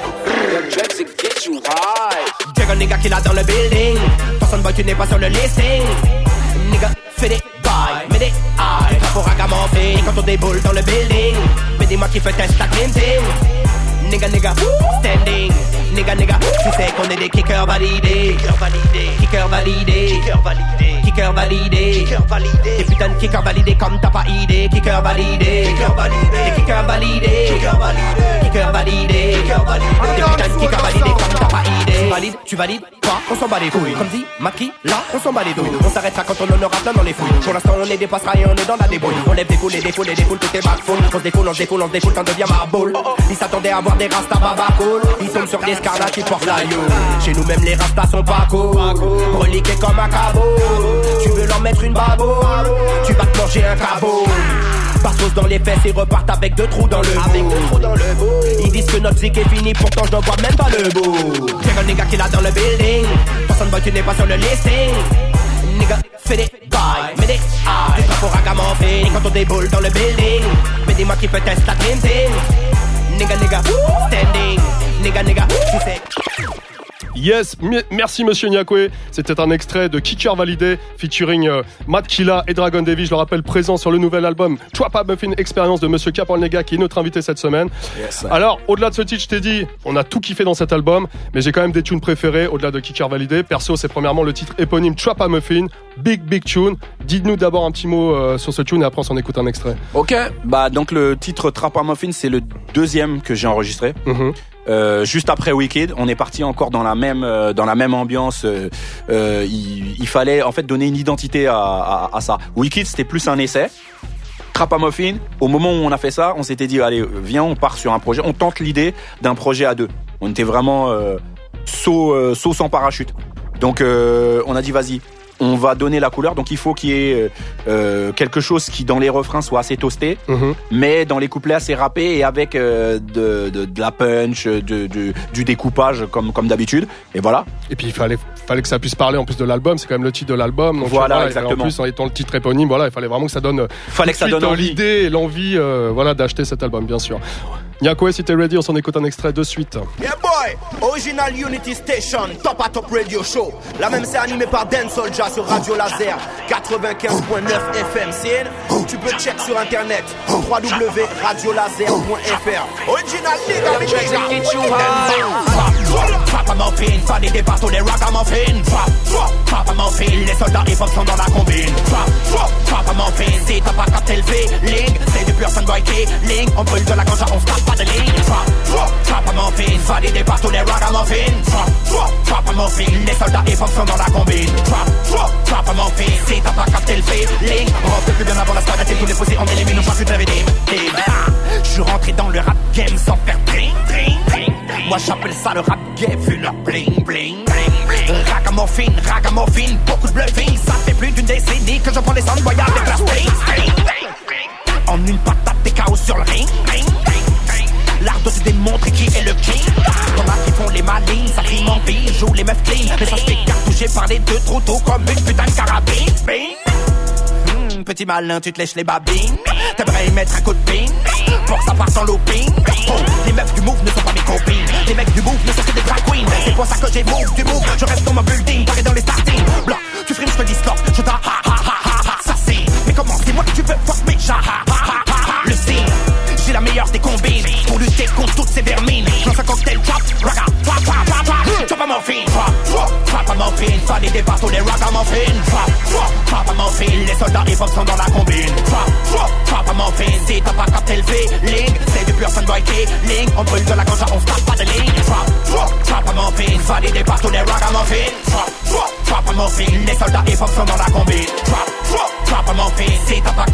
Get you high. Dragon nigga killa dans le building. Personne boy, tu n'es pas sur le listing. Nigga, fais des bails, mets des eyes. Pas pour ragamuffin quand on déboule dans le building. Mais dis-moi qui fait test ta clinting. Nigga, nigga, standing. Nigga, nigga, tu sais qu'on est des kickers validés. Kickers validés. Kickers validés. Kickers validés. Kickers validés. Kickers validés. Des putains de kickers validés comme t'as pas idée. Kickers validés. Kickers validés. Des kickers validés. Kickers validés. Kickers validés. Kickers validés. Des putains de kickers validés comme t'as pas idée. Tu valides, tu valides, quoi, on s'en bat les couilles. Comme dit Maki, là, on s'en bat les douilles. On s'arrêtera quand on en aura plein dans les fouilles. Pour l'instant, on les dépassera et on est dans la débrouille. On lève des foules et des foules et des foules, tout est backfull. On se défoule, on se défoule, on se défoule, t'en deviens ma boule. Ils s'attendaient à voir des rastas baba cool. Ils tombent sur des scarlats qui portent la you. Chez nous même les rastas sont pas cool. Reliqués comme un cabot. Tu veux leur mettre une babo, tu vas te manger un cabot. Passos dans les fesses et repartent avec deux trous dans le avec deux trous dans le bout. Ils disent que notre zik est fini, pourtant je n'en vois même pas le bout. J'ai un nigga qui l'a dans le building. Personne boy, tu n'es pas sur le listing. Nigga, fais des bails, mets des eyes. T'es pas pour ragamuffin quand on déboule dans le building. Mais dis-moi qui peut tester la clinting. Nigga, nigga, standing. Nigga, nigga, tu sais. Yes, m- merci Monsieur Nyakwe. C'était un extrait de Kicker Validé featuring euh, Matt Killa et Dragon Davy. Je le rappelle, présent sur le nouvel album Trap a Muffin Experience de Monsieur Capolnega, qui est notre invité cette semaine. Yes. Alors, au-delà de ce titre, je t'ai dit, on a tout kiffé dans cet album, mais j'ai quand même des tunes préférées au-delà de Kicker Validé. Perso, c'est premièrement le titre éponyme Trap a Muffin, Big Big Tune. Dites-nous d'abord un petit mot euh, sur ce tune et après on s'en écoute un extrait. Ok, bah donc le titre Trap a Muffin, c'est le deuxième que j'ai enregistré. Mm-hmm. Euh, juste après Wicked, on est parti encore dans la même euh, dans la même ambiance. Euh, euh, il, il fallait en fait donner une identité à, à, à ça. Wicked, c'était plus un essai. Trap a Muffin, au moment où on a fait ça, on s'était dit allez, viens, on part sur un projet, on tente l'idée d'un projet à deux. On était vraiment euh, saut euh, saut sans parachute. Donc euh, on a dit vas-y, on va donner la couleur, donc il faut qu'il y ait euh, quelque chose qui dans les refrains soit assez toasté, mmh. mais dans les couplets assez rappé et avec euh, de, de, de la punch, de, de, du découpage comme, comme d'habitude, et voilà. Et puis il fallait, fallait que ça puisse parler en plus de l'album, c'est quand même le titre de l'album, donc voilà, voilà, exactement. En plus en étant le titre éponyme, voilà, il fallait vraiment que ça donne, fallait que ça donne envie. l'idée et l'envie, euh, voilà, d'acheter cet album, bien sûr. Nyakwe, si t'es ready, on s'en écoute un extrait de suite. Yeah boy, Original Unity Station, Top à Top Radio Show. La même c'est animé par Dan Soldier sur Radio Laser quatre-vingt-quinze point neuf F M. C N, tu peux check sur internet w w w point radio laser point f r. Original nigga, nigga. Trap a Muffin, validé par tous les ragamuffins. Trap a Muffin, les soldats hip-hop sont dans la combine. Trap a Muffin, si t'as pas capté le feeling, c'est du pur sunboy killing. On brûle de la ganja, on se tape pas de ligne. Trap a Muffin, validé par tous les ragamuffins. Trap a Muffin, les soldats hip-hop sont dans la combine. Trap a Muffin, si t'as pas capté le feeling, on rentre plus bien avant la squad, tous les faussés, on élimine, on passe une réveille. Je suis rentré dans le rap game sans faire dring, dring, dring. Moi j'appelle ça le rap game, vu leur bling, bling, bling. Ragamuffin, ragamuffin, beaucoup de bluffing. Ça fait plus d'une décennie que je prends les sound boys avec la spring. En une patate, des chaos sur le ring. L'art de se démontrer qui est le king. Y'en a qui font les malines, ça rime en bijoux, les meufs clean. Mais ça se fait cartoucher par les deux trous tôt comme une putain de carabine. Mmh, petit malin, tu te lèches les babines. T'aimerais y mettre un coup de ping pour que ça parte en looping. Oh, les meufs du move ne sont pas mes copines. Les mecs du move ne sont que des drag queens. C'est pour ça que j'ai move du move. Je reste dans mon building, pareil dans les starting blocks. Tu frimes, je te dis stop, je t'a ha ha ha ha ha. Ça c'est, mais comment c'est moi que tu veux fuck me ha ha ha ha ha. Le signe, j'ai la meilleure des combines pour lutter contre toutes ces vermines. Lance un cocktail trap, raga, trap, trap, trap, trap. Trap a Muffin, trap, trap a Muffin, validé par tous les ragamuffins. Trap, trap a Muffin, les soldats hip-hop sont dans la combine. Trap, trap a Muffin, si t'as pas capté le feeling, c'est du pur sunboy killing. On brûle de la ganja, on se tape pas de ligne. Trap, trap a Muffin, validé par tous les ragamuffins. Trap, trap a Muffin, les soldats hip-hop sont dans la combine. Trap, trap a Muffin, si t'as pas capté le feeling.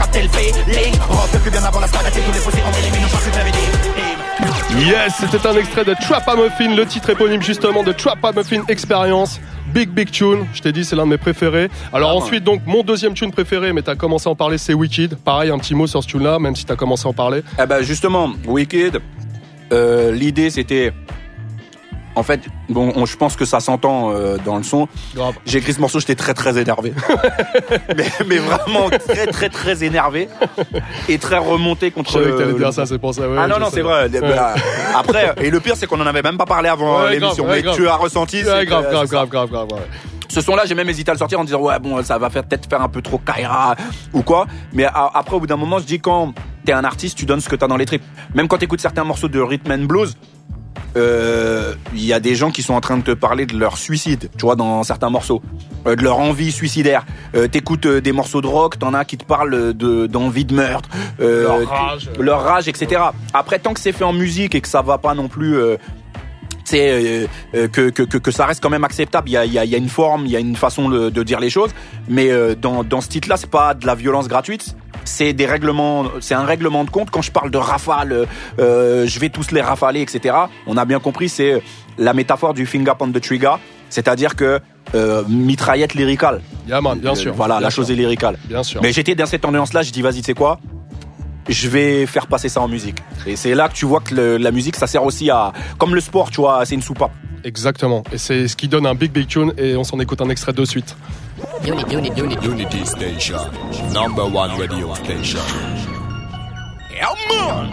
feeling. Rock plus bien avant la squad, tous les fossés, on élimine, on passe plus jamais des. Yes, c'était un extrait de Trap A Muffin, le titre éponyme justement de Trap A Muffin Experience. Big Big Tune, je t'ai dit c'est l'un de mes préférés. Alors ah, ensuite donc mon deuxième tune préféré, mais t'as commencé à en parler, c'est Wicked. Pareil, un petit mot sur ce tune là, même si t'as commencé à en parler. Eh ben justement, Wicked, euh, l'idée c'était... En fait, bon, on, je pense que ça s'entend euh, dans le son. Grave. J'ai écrit ce morceau, j'étais très très énervé. mais, mais vraiment très très très énervé. Et très remonté contre... Je savais que t'allais euh, dire ça, c'est pour ça. Ouais, ah non, non, sais. c'est vrai. Ouais. Bah, après, et le pire, c'est qu'on en avait même pas parlé avant ouais, l'émission. grave, ouais, mais grave. tu as ressenti... Ouais, grave, que, grave, grave, grave, grave, grave, ouais. Ce son-là, j'ai même hésité à le sortir en disant ouais bon ça va faire peut-être faire un peu trop Kaira ou quoi. Mais a, après au bout d'un moment, je dis quand t'es un artiste, tu donnes ce que t'as dans les tripes. Même quand t'écoutes certains morceaux de rhythm and blues, il euh, y a des gens qui sont en train de te parler de leur suicide, tu vois, dans certains morceaux, euh, de leur envie suicidaire. Euh, t'écoutes euh, des morceaux de rock, t'en as qui te parlent de d'envie de meurtre, euh, leur rage, leur rage, et cetera. Après, tant que c'est fait en musique et que ça va pas non plus. Euh, c'est euh, euh, que, que que que ça reste quand même acceptable. Il y a il y a il y a une forme, il y a une façon de, de dire les choses. Mais euh, dans dans ce titre-là, c'est pas de la violence gratuite. C'est des règlements, c'est un règlement de compte. Quand je parle de rafale, euh, je vais tous les rafaler, et cetera. On a bien compris, c'est la métaphore du finger on the trigger, c'est-à-dire que euh, mitraillette lyricale. Yeah man, bien sûr. Euh, voilà, bien la sûr. chose est lyricale. Bien sûr. Mais j'étais dans cette ambiance-là. Je dis vas-y, tu sais quoi? Je vais faire passer ça en musique. Et c'est là que tu vois que le, la musique, ça sert aussi à, comme le sport, tu vois, c'est une soupape. Exactement. Et c'est ce qui donne un Big Big Tune. Et on s'en écoute un extrait de suite. Unity, unity, unity. Unity Station, number one radio station. Yeah, man.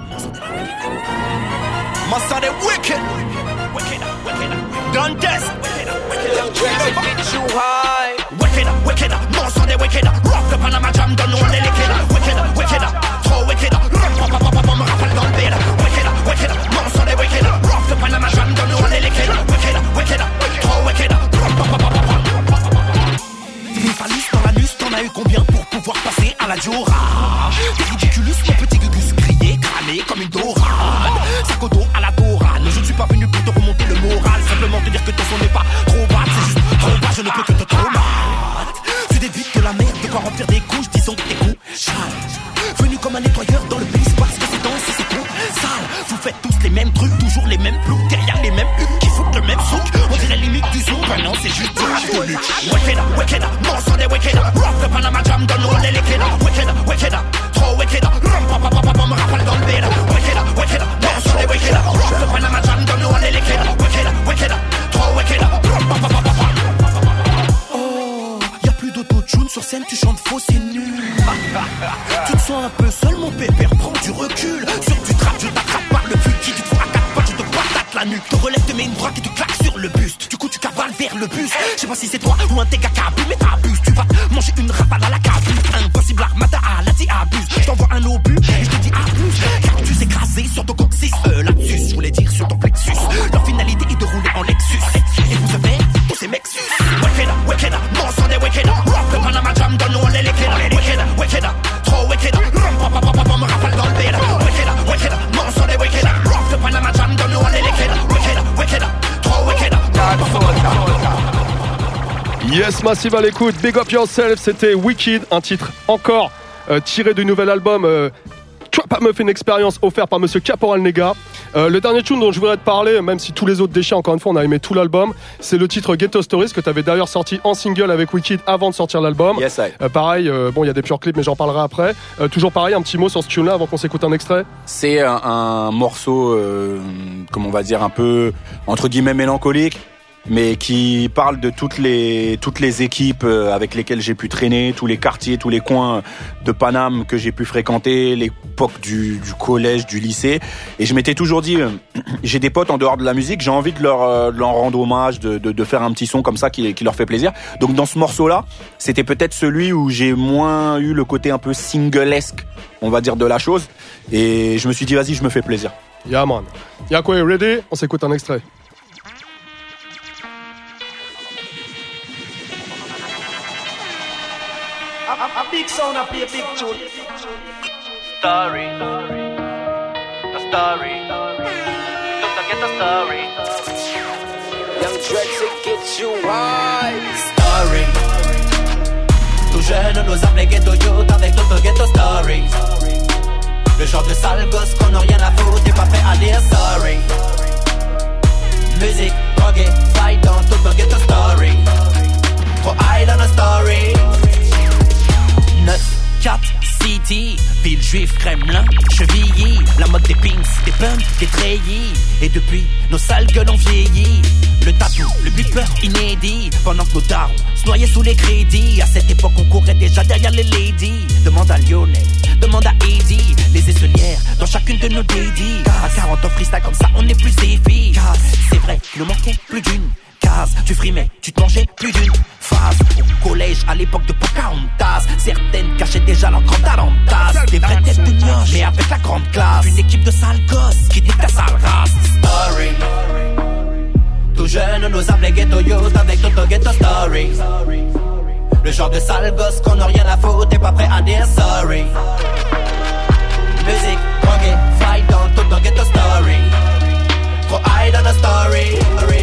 Must have the wicked, wicked, wicked. Done this, wicked, wicked. Get you high. Wicked, wicked. Most of the wicked. Rock the Panama Jam, don't know the liquid. Wicked, wicked. Trop wicked. Run, pop, pop, pop, pop, rafale dans le bed. Wicked, wicked. Most of the wicked. Rock the Panama Jam, don't know the liquid. Wicked, wicked. Trop wicked. Run, pop, pop, pop, pop. Des phallus dans l'anus, t'en as eu combien pour pouvoir passer à la Diora? T'es ridiculus, mon petit gugus, crié, cramé comme une dorade. Sac au dos à la dorade. Je ne suis pas venu pour te remonter le moral, simplement te dire que ton son n'est pas trop bas, c'est juste trop bas, je ne peux que te traumate. Tu débites de la merde, de quoi remplir des couches, disons que tes coups sales. Venu comme un nettoyeur dans le pays parce que c'est dans si c'est trop sale. Vous faites tous les mêmes trucs, toujours les mêmes ploucs, derrière les mêmes hucs qui foutent le même souk. On dirait limite du zouk, ben non c'est juste du luc. Wicked, wicked, monstre des wicked. Rock the Panama Jam, donne nous les liquides. Wicked, wicked, trop wicked. Rum, pam, pam, pam, pam, rafale dans le bed. Wicked, wicked, monstre des wicked. Rock the Panama Jam, donne nous les liquides. Wicked, wicked, trop wicked. Rum, pam, pam, pam, pam. Oh, y'a plus d'autotune sur scène, tu chantes faux, c'est nul. Tu te sens un peu seul, mon pépère, prends du recul. Sur du trap, je t'attrape par le cul. Qui tu te fous à quatre pattes, je te patate la nuque. Te relève, te mets une droite et tu claques sur le buste. Du coup, tu cavales vers le bus. Je sais pas si c'est toi ou un téga qui abuse, mais t'abuses. Tu vas te manger une rafale à la cabine. Impossible, armada à la dit abuse. Je t'envoie un obus et je te dis abuse. Car tu s'écraser sur ton coccyx. Euh, là-dessus, je voulais dire sur ton plexus. Leur finalité est de rouler en Lexus. Et vous savez, tous ces Mexus. Wicked, wicked, monstre des wicked. Rock the Panama Jam, donne-nous les liquides. Wicked, wicked, trop wicked. Rum, pam, pam, pam, pam, rafale dans le bed. Wicked, wicked, monstre des wicked. Rock the Panama Jam, donne-nous les liquides. Wicked, wicked, trop wicked. Yes, Massive à l'écoute. Big Up Yourself, c'était Wicked, un titre encore euh, tiré du nouvel album euh, Trap A Muffin Experience offert par Monsieur Caporal Nega. Euh, le dernier tune dont je voudrais te parler, même si tous les autres déchets, encore une fois, on a aimé tout l'album, c'est le titre Ghetto Stories que tu avais d'ailleurs sorti en single avec Wicked avant de sortir l'album. Yes, I. Euh, pareil, euh, bon, il y a des purs clips, mais j'en parlerai après. Euh, toujours pareil, un petit mot sur ce tune-là avant qu'on s'écoute un extrait. C'est un, un morceau, euh, comme on va dire, un peu entre guillemets mélancolique, mais qui parle de toutes les toutes les équipes avec lesquelles j'ai pu traîner, tous les quartiers, tous les coins de Paname que j'ai pu fréquenter, l'époque du, du collège, du lycée. Et je m'étais toujours dit, euh, j'ai des potes en dehors de la musique, j'ai envie de leur, euh, de leur rendre hommage, de, de, de faire un petit son comme ça qui, qui leur fait plaisir. Donc dans ce morceau-là, c'était peut-être celui où j'ai moins eu le côté un peu singlesque, on va dire, de la chose. Et je me suis dit, vas-y, je me fais plaisir. Yeah man. Y'a quoi, ready? On s'écoute un extrait. A big sound, a big tune. Story, the story, don't forget the story. Young Drex, it gets you high. Story. Tout jeune, nous appelait Ghetto Youth avec d'autres Ghetto Story. Le genre de sale gosse qu'on n'a rien à foutre, t'es pas prêt à dire sorry. Musique, droguée, fight dans tout le ghetto story. Trop high dans la story. neuf quatre City, ville juive, Kremlin, Chevilly. La mode des pinks, des pumps, des treillis. Et depuis, nos sales gueules ont vieilli. Le tatou, le bupeur inédit. Pendant que nos darons se noyaient sous les crédits. À cette époque, on courait déjà derrière les ladies. Demande à Lionel, demande à Eddie. Les aisselières dans chacune de nos dédits. À quarante ans freestyle comme ça, on n'est plus séfi. C'est vrai, il nous manquait plus d'une case. Tu frimais, tu te mangeais plus d'une phase. Au collège, à l'époque de Pocahontas, certaines cachaient déjà leur grande talentas. Des vraies têtes de mioche, mais avec la grande classe. Une équipe de sales gosses qui dit ta sale race. Story. Tout jeune, nous appelait ghetto youth avec notre ghetto story. Le genre de sale gosse qu'on n'a rien à foutre, t'es pas prêt à dire sorry. Musique, drogue, fight dans tout notre ghetto story. Trop high dans la story.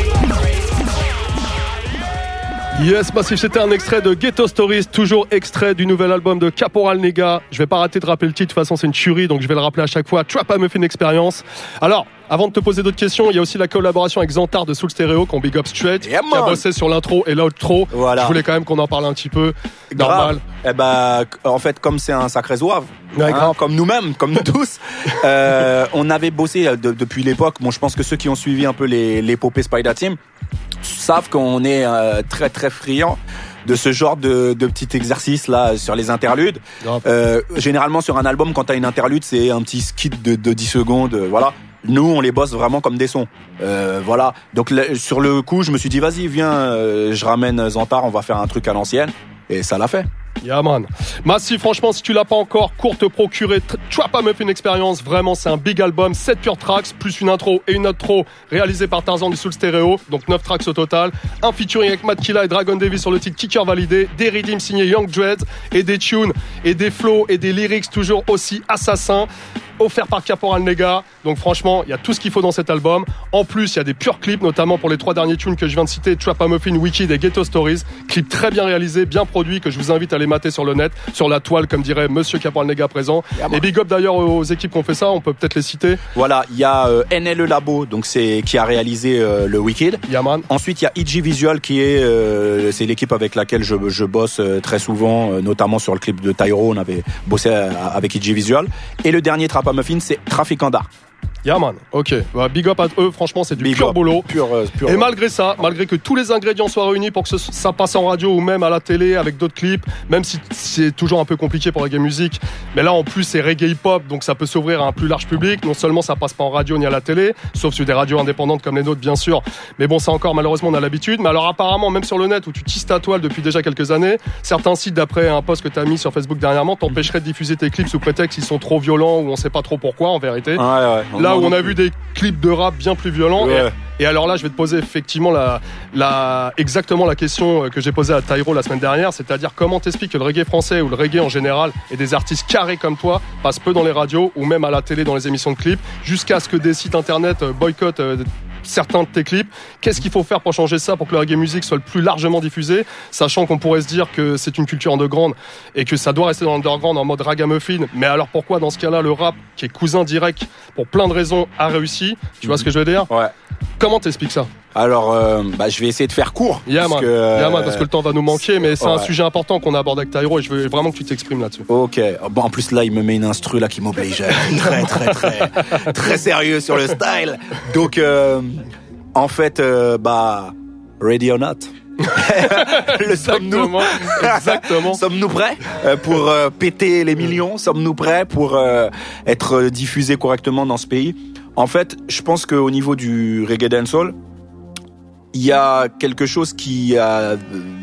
Yes, Massif, c'était un extrait de Ghetto Stories, toujours extrait du nouvel album de Caporal Nega. Je vais pas rater de rappeler le titre, de toute façon c'est une tuerie, donc je vais le rappeler à chaque fois. Trap a Muffin Experience. Alors, avant de te poser d'autres questions, il y a aussi la collaboration avec Xantar de Soul Stereo, qu'on big up straight, yeah, qui a bossé sur l'intro et l'outro. Voilà. Je voulais quand même qu'on en parle un petit peu. Normal. Eh ben, en fait, comme c'est un sacré zouave, ouais, hein, comme nous-mêmes, comme nous tous, euh, on avait bossé de, depuis l'époque. Bon, je pense que ceux qui ont suivi un peu les, l'épopée Spider Team savent qu'on est euh, très très friand de ce genre de, de petit exercice là sur les interludes. Euh, généralement sur un album, quand t'as une interlude, c'est un petit skit de, de dix secondes, euh, voilà. Nous, on les bosse vraiment comme des sons. Euh, voilà. Donc le, sur le coup, je me suis dit, vas-y, viens, euh, je ramène Xantar, on va faire un truc à l'ancienne. Et ça l'a fait. Yeah man. Massif, franchement, si tu l'as pas encore, cours te procurer Trap a Muffin Experience. Vraiment, c'est un big album, sept pure tracks, plus une intro et une outro réalisée par Tarzan du Soul Stereo. Donc neuf tracks au total. Un featuring avec Matt Killa et Dragon Davis sur le titre Kicker validé. Des redeems signés Young Dread et des tunes et des flows et des lyrics toujours aussi assassins. Offert par Caporal Nega. Donc franchement, il y a tout ce qu'il faut dans cet album. En plus, il y a des purs clips, notamment pour les trois derniers tunes que je viens de citer, Trap a Muffin, Wicked et Ghetto Stories. Clips très bien réalisés, bien produits, que je vous invite à les mater sur le net, sur la toile, comme dirait Monsieur Caporal Nega présent. Yeah, et big up d'ailleurs aux équipes qui ont fait ça, on peut peut-être les citer. Voilà, il y a euh, N L E Labo, donc c'est qui a réalisé euh, le Wicked. Yeah, man. Ensuite, il y a E G Visual qui est euh, c'est l'équipe avec laquelle je, je bosse euh, très souvent, euh, notamment sur le clip de Tyro, on avait bossé euh, avec E G Visual. Et le dernier Trap a Muffin, c'est Traficanda. Yeah man, ok. Bah, big up à eux, franchement c'est du big pur up. boulot. Pur, euh, pur, et malgré ça, malgré que tous les ingrédients soient réunis pour que ce, ça passe en radio ou même à la télé avec d'autres clips, même si c'est toujours un peu compliqué pour reggae music, mais là en plus c'est reggae hip-hop, donc ça peut s'ouvrir à un plus large public. Non seulement ça passe pas en radio ni à la télé, sauf sur des radios indépendantes comme les nôtres bien sûr, mais bon ça encore malheureusement on a l'habitude. Mais alors apparemment même sur le net où tu tisses ta toile depuis déjà quelques années, certains sites d'après un post que t'as mis sur Facebook dernièrement t'empêcheraient de diffuser tes clips sous prétexte qu'ils sont trop violents ou on sait pas trop pourquoi en vérité. Ouais, ouais. Là où on a vu des clips de rap bien plus violents. Ouais. Et, et alors là, je vais te poser effectivement la, la, exactement la question que j'ai posée à Tyro la semaine dernière, c'est-à-dire comment t'expliques que le reggae français ou le reggae en général et des artistes carrés comme toi passent peu dans les radios ou même à la télé dans les émissions de clips, jusqu'à ce que des sites internet boycottent euh, certains de tes clips. Qu'est-ce qu'il faut faire pour changer ça, pour que le reggae music soit le plus largement diffusé, sachant qu'on pourrait se dire que c'est une culture underground et que ça doit rester dans l'underground en mode ragamuffin. Mais alors pourquoi dans ce cas-là le rap, qui est cousin direct pour plein de raisons, a réussi? Tu vois ce que je veux dire? Ouais. Comment t'expliques ça? Alors, euh, bah, je vais essayer de faire court. Yeah, parce, man. que, euh, yeah, man, parce que le temps va nous manquer, mais c'est ouais. un sujet important qu'on aborde avec Tyro et je veux vraiment que tu t'exprimes là-dessus. Ok. Bon, en plus là, il me met une instru là qui m'oblige. très, très, très, très sérieux sur le style. Donc, euh, en fait, euh, bah, ready or not. Le sommes-nous Exactement. Sommes-nous prêts pour euh, péter les millions? Sommes-nous prêts pour euh, être diffusés correctement dans ce pays? En fait, je pense qu'au niveau du reggae dancehall, il y a quelque chose qui a,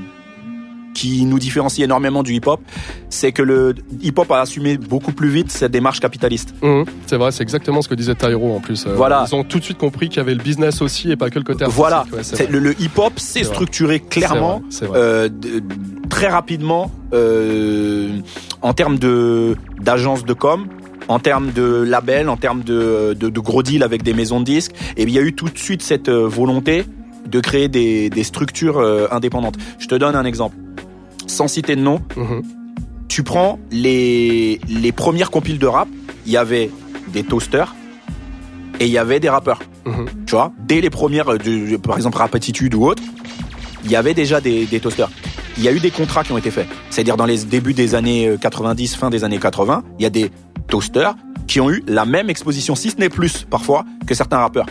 qui nous différencie énormément du hip-hop, c'est que le hip-hop a assumé beaucoup plus vite cette démarche capitaliste. Mmh, c'est vrai, c'est exactement ce que disait Tyro en plus. Euh, voilà. Ils ont tout de suite compris qu'il y avait le business aussi et pas que le côté artistique. Voilà. Ouais, c'est c'est le, le hip-hop s'est structuré clairement, c'est vrai, c'est vrai. Euh, de, très rapidement, euh, en termes de d'agence de com, en termes de label, en termes de, de, de gros deals avec des maisons de disques. Et il y a eu tout de suite cette volonté de créer des, des structures euh, indépendantes. Je te donne un exemple. Sans citer de nom, mmh. tu prends les, les premières compiles de rap, il y avait des toasters et il y avait des rappeurs. Mmh. Tu vois, dès les premières, de, par exemple Rap Attitude ou autre, il y avait déjà des, des toasters. Il y a eu des contrats qui ont été faits. C'est-à-dire dans les débuts des années quatre-vingt-dix, fin des années quatre-vingts, il y a des toasters qui ont eu la même exposition, si ce n'est plus parfois, que certains rappeurs.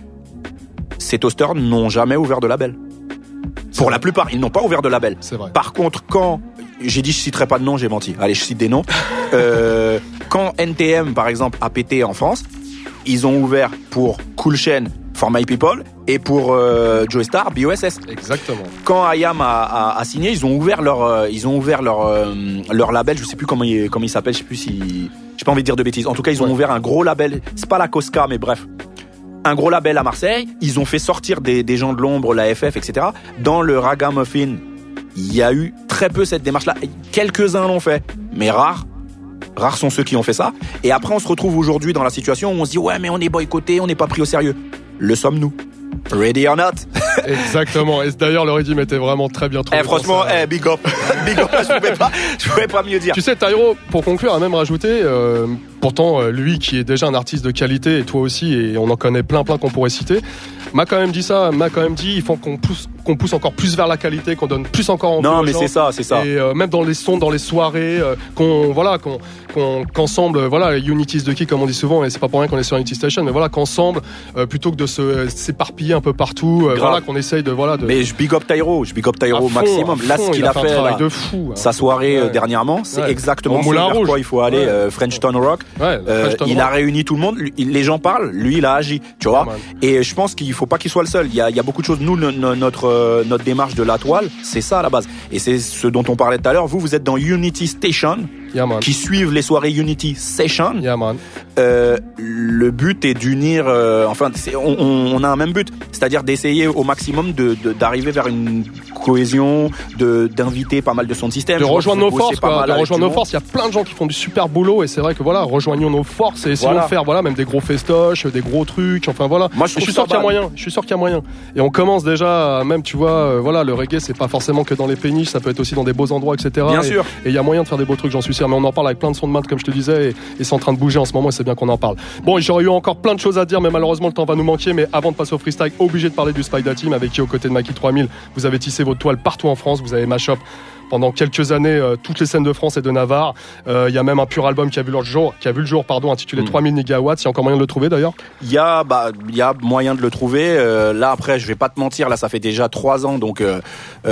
Ces toasters n'ont jamais ouvert de label. Pour la plupart, ils n'ont pas ouvert de label. C'est vrai. Par contre, quand... J'ai dit je citerai pas de nom, j'ai menti. Allez, je cite des noms. euh, quand N T M, par exemple, a pété en France, ils ont ouvert pour Cool Chain, For My People, et pour euh, Joe Star, B O S S. Exactement. Quand I A M a, a, a signé, ils ont ouvert leur, euh, ils ont ouvert leur, euh, leur label. Je sais plus comment il, comment il s'appelle. Je sais plus si, j'ai pas envie de dire de bêtises. En tout cas, ils ont ouais. ouvert un gros label. C'est pas la Cosca, mais bref. Un gros label à Marseille. Ils ont fait sortir des, des gens de l'ombre, la F F, et cetera. Dans le Ragamuffin, il y a eu très peu cette démarche-là. Quelques-uns l'ont fait, mais rares. Rares sont ceux qui ont fait ça. Et après, on se retrouve aujourd'hui dans la situation où on se dit ouais, mais on est boycotté, on n'est pas pris au sérieux. Le sommes-nous? Ready or not? Exactement. Et d'ailleurs, le rythme était vraiment très bien trouvé. Eh, franchement, eh, big up. Big up, je pouvais pas, je pouvais pas mieux dire. Tu sais, Tyro, pour conclure, a même rajouté, euh, pourtant, lui qui est déjà un artiste de qualité, et toi aussi, et on en connaît plein, plein qu'on pourrait citer, m'a quand même dit ça, m'a quand même dit, il faut qu'on pousse, qu'on pousse encore plus vers la qualité, qu'on donne plus encore envie. Non, aux mais gens, c'est ça, c'est ça. Et euh, même dans les sons, dans les soirées, euh, qu'on, voilà, qu'on, qu'on, qu'ensemble, voilà, Unity is the key, comme on dit souvent, et c'est pas pour rien qu'on est sur Unity Station, mais voilà, qu'ensemble, euh, plutôt que de se, euh, s'éparpiller un peu partout, euh, voilà, qu'on essaye de, voilà, de. Mais je big up Tyro, je big up Tyro au maximum. Là, ce qu'il a fait, là, de fou, hein. Sa soirée ouais. dernièrement, c'est ouais. exactement ce vers quoi il faut aller. Ouais. Euh, French Town Rock. Ouais, euh, French Town il Rock. a réuni tout le monde. Lui, les gens parlent, lui, il a agi. Tu vois. Yeah, et je pense qu'il faut pas qu'il soit le seul. Il y a, il y a beaucoup de choses. Nous, no, no, notre euh, notre démarche de la toile, c'est ça à la base. Et c'est ce dont on parlait tout à l'heure. Vous, vous êtes dans Unity Station, yeah, qui suivent les soirées Unity Session. Yeah, man. Euh, le but est d'unir. Euh, enfin, c'est, on, on a un même but, c'est-à-dire d'essayer au maximum de, de d'arriver vers une cohésion, de d'inviter pas mal de son système. De rejoindre nos forces, quoi. De rejoindre nos monde. forces. Il y a plein de gens qui font du super boulot et c'est vrai que voilà, rejoignons nos forces et essayons voilà. de faire voilà même des gros festoches, des gros trucs. Enfin voilà. Moi, je, je suis sûr qu'il y a moyen. Je suis sûr qu'il y a moyen. Et on commence déjà, même tu vois, euh, voilà, le reggae c'est pas forcément que dans les péniches, ça peut être aussi dans des beaux endroits, et cetera. Bien et, sûr. Et il y a moyen de faire des beaux trucs, j'en suis sûr. Mais on en parle avec plein de sons de maths, comme je te disais, et, et c'est en train de bouger en ce moment. Et c'est bien qu'on en parle. Bon, j'aurais eu encore plein de choses à dire, mais malheureusement le temps va nous manquer. Mais avant de passer au freestyle, obligé de parler du Spider Team, avec qui aux côtés de Maki trois mille, vous avez tissé votre toile partout en France. Vous avez mash-up pendant quelques années euh, toutes les scènes de France et de Navarre. Il euh, y a même un pur album qui a vu le jour, qui a vu le jour, pardon, intitulé mmh. trois mille négawatts. Il y a encore moyen de le trouver d'ailleurs. Il y a, bah, il y a moyen de le trouver. Euh, là après, je vais pas te mentir, là ça fait déjà trois ans, donc euh,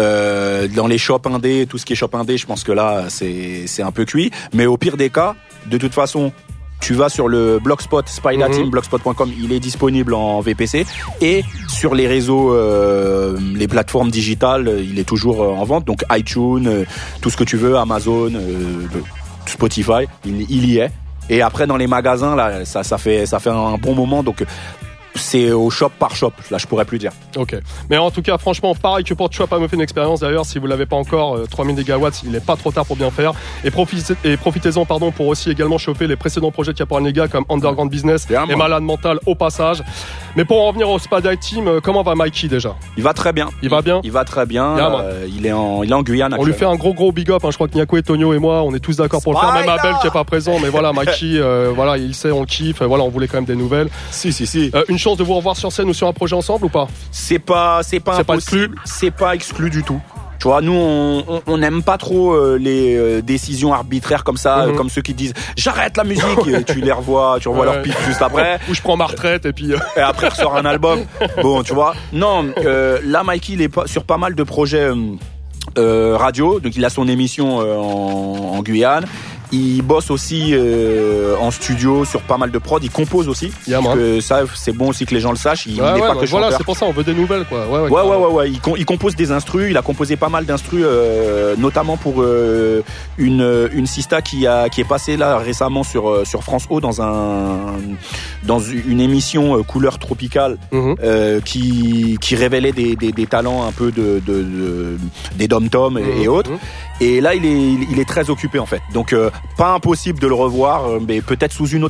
euh, dans les shops indés, tout ce qui est shop indé, je pense que là c'est c'est un peu cuit. Mais au pire des cas, de toute façon. Tu vas sur le blogspot Spider Team, mmh. blogspot point com, il est disponible en V P C et sur les réseaux, euh, les plateformes digitales, il est toujours en vente. Donc iTunes, euh, tout ce que tu veux, Amazon, euh, Spotify, il, il y est. Et après dans les magasins là, ça, ça fait ça fait un bon moment. Donc c'est au shop par shop, là je pourrais plus dire. Ok, mais en tout cas franchement pareil que pour Chop a fait une expérience d'ailleurs, si vous l'avez pas encore, euh, trois mille négawatts, il est pas trop tard pour bien faire et profitez et profitez-en pardon pour aussi également chauffer les précédents projets de Caporal Nega comme Underground Business bien, et Malade Mental au passage. Mais pour en revenir au Spider Team, euh, comment va Mikey déjà? Il va très bien. Il va bien. Il va très bien. Yeah, euh, il est en il est en Guyane. On lui fait un gros gros big up. Hein. Je crois que Niako et Tonio et moi, on est tous d'accord pour le faire. Même Abel qui est pas présent, mais voilà Mikey, euh, voilà il sait, on le kiffe. Voilà, on voulait quand même des nouvelles. Si si si. Euh, une chance de vous revoir sur scène ou sur un projet ensemble ou pas? C'est pas, c'est pas c'est impossible. Pas c'est pas exclu du tout. Tu vois, nous on on n'aime pas trop euh, les euh, décisions arbitraires comme ça, mm-hmm. euh, comme ceux qui disent j'arrête la musique. Et tu les revois, tu revois ouais. leur pif juste après. Ou je prends ma retraite et puis. Et après ressort un album. Bon, tu vois. Non, euh, là Mikey il est pas, sur pas mal de projets euh, euh, radio, donc il a son émission euh, en, en Guyane. Il bosse aussi euh, en studio sur pas mal de prod. Il compose aussi. Yeah, parce que ça, c'est bon aussi que les gens le sachent. Il ouais, n'est ouais, pas que voilà, chanteur. C'est pour ça, on veut des nouvelles, quoi. Ouais, ouais, ouais, ouais, ouais, ouais. Il, il compose des instrus. Il a composé pas mal d'instrus, euh, notamment pour euh, une une sista qui a qui est passée là récemment sur sur France O dans un dans une émission euh, couleur tropicale mm-hmm. euh, qui qui révélait des, des des talents un peu de, de, de des dom-tom et, mm-hmm. et autres. Et là, il est il est très occupé en fait. Donc euh, pas impossible de le revoir, mais peut-être sous une autre forme.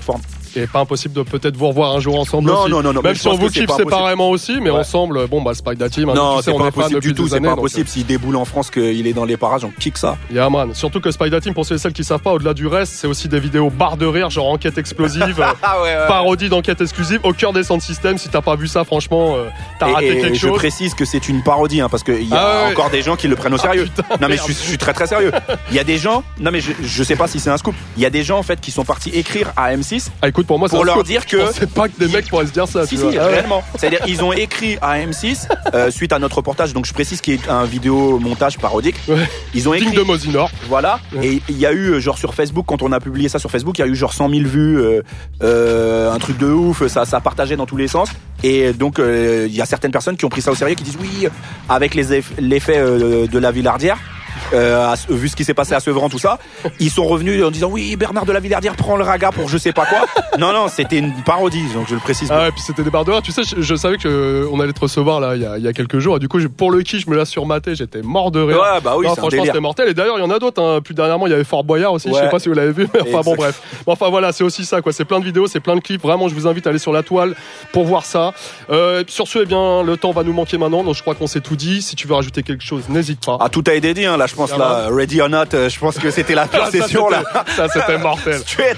Et pas impossible de peut-être vous revoir un jour ensemble Non, aussi. non, non, non, Même mais je si on pense vous que c'est kiffe pas séparément aussi, mais Ouais. ensemble, bon, bah, le Spider Team, hein, Non, tu sais, c'est on pas est fans impossible depuis du tout, des c'est années, pas donc, impossible. S'il déboule en France, qu'il est dans les parages, on kick ça. Yeah man, surtout que Spider Team, pour ceux et celles qui savent pas, au-delà du reste, c'est aussi des vidéos barres de rire, genre enquête explosive, euh, Ah ouais, ouais. parodie d'enquête exclusive, au cœur des sound systems. Si t'as pas vu ça, franchement, euh, t'as Et- raté et quelque je chose. précise que c'est une parodie, hein, parce qu'il y a Ah ouais. encore des gens qui le prennent au Ah, sérieux. putain, non mais merde. je suis, je suis très très sérieux. Il y a des gens, non mais je, je sais pas si c'est un scoop. Il y a des gens en fait qui sont partis écrire à M six. Ah écoute, pour moi, c'est pour un leur scoop. dire Je que pensais pas que des mecs pourraient se dire ça. Si, tu si, vois. Ah ouais. réellement. C'est-à-dire, ils ont écrit à M six euh, suite à notre reportage. Donc, je précise qu'il y a un vidéo montage parodique. Ouais. Ils ont écrit. Digne de Mosinor. Voilà. Ouais. Et il y a eu, genre, sur Facebook, quand on a publié ça sur Facebook, il y a eu genre cent mille vues, euh, euh, un truc de ouf. Ça, ça partageait dans tous les sens. Et donc, euh, il y a certaines personnes qui ont pris ça au sérieux, qui disent oui, avec les eff- l'effet euh, de la Villardière. Euh, à- vu ce qui s'est passé à Sevran, tout ça, ils sont revenus en disant oui, Bernard de la Villardière prend le raga pour je sais pas quoi. Non, non, c'était une parodie, donc je le précise. Ah ouais, puis c'était des barres de rire. Tu sais, je, je savais que euh, on allait te recevoir là il y a, il y a quelques jours. Et du coup, je- pour le qui, je me l'ai surmaté. J'étais mort de rire. Ouais, bah oui, Non, c'est un franchement, délire. c'était mortel. Et d'ailleurs, il y en a d'autres. Hein. Plus dernièrement, il y avait Fort Boyard aussi. Je Ouais. sais pas si vous l'avez vu. Mais enfin bon, Exact. bref. Bon, enfin voilà, c'est aussi ça, quoi. C'est plein de vidéos, c'est plein de clips. Vraiment, je vous invite à aller sur la toile pour voir ça. Euh, sur ce, eh bien, le temps va nous manquer maintenant. Donc, je crois qu'on s'est tout dit. Si tu veux rajouter quelque chose, n'hésite pas. Ah, tout a été dit, hein, là, je pense, Ah, là, Ready or Not, euh, je pense que c'était la pire Ah, ça, session, là. c'était- Ça, c'était mortel. Straight.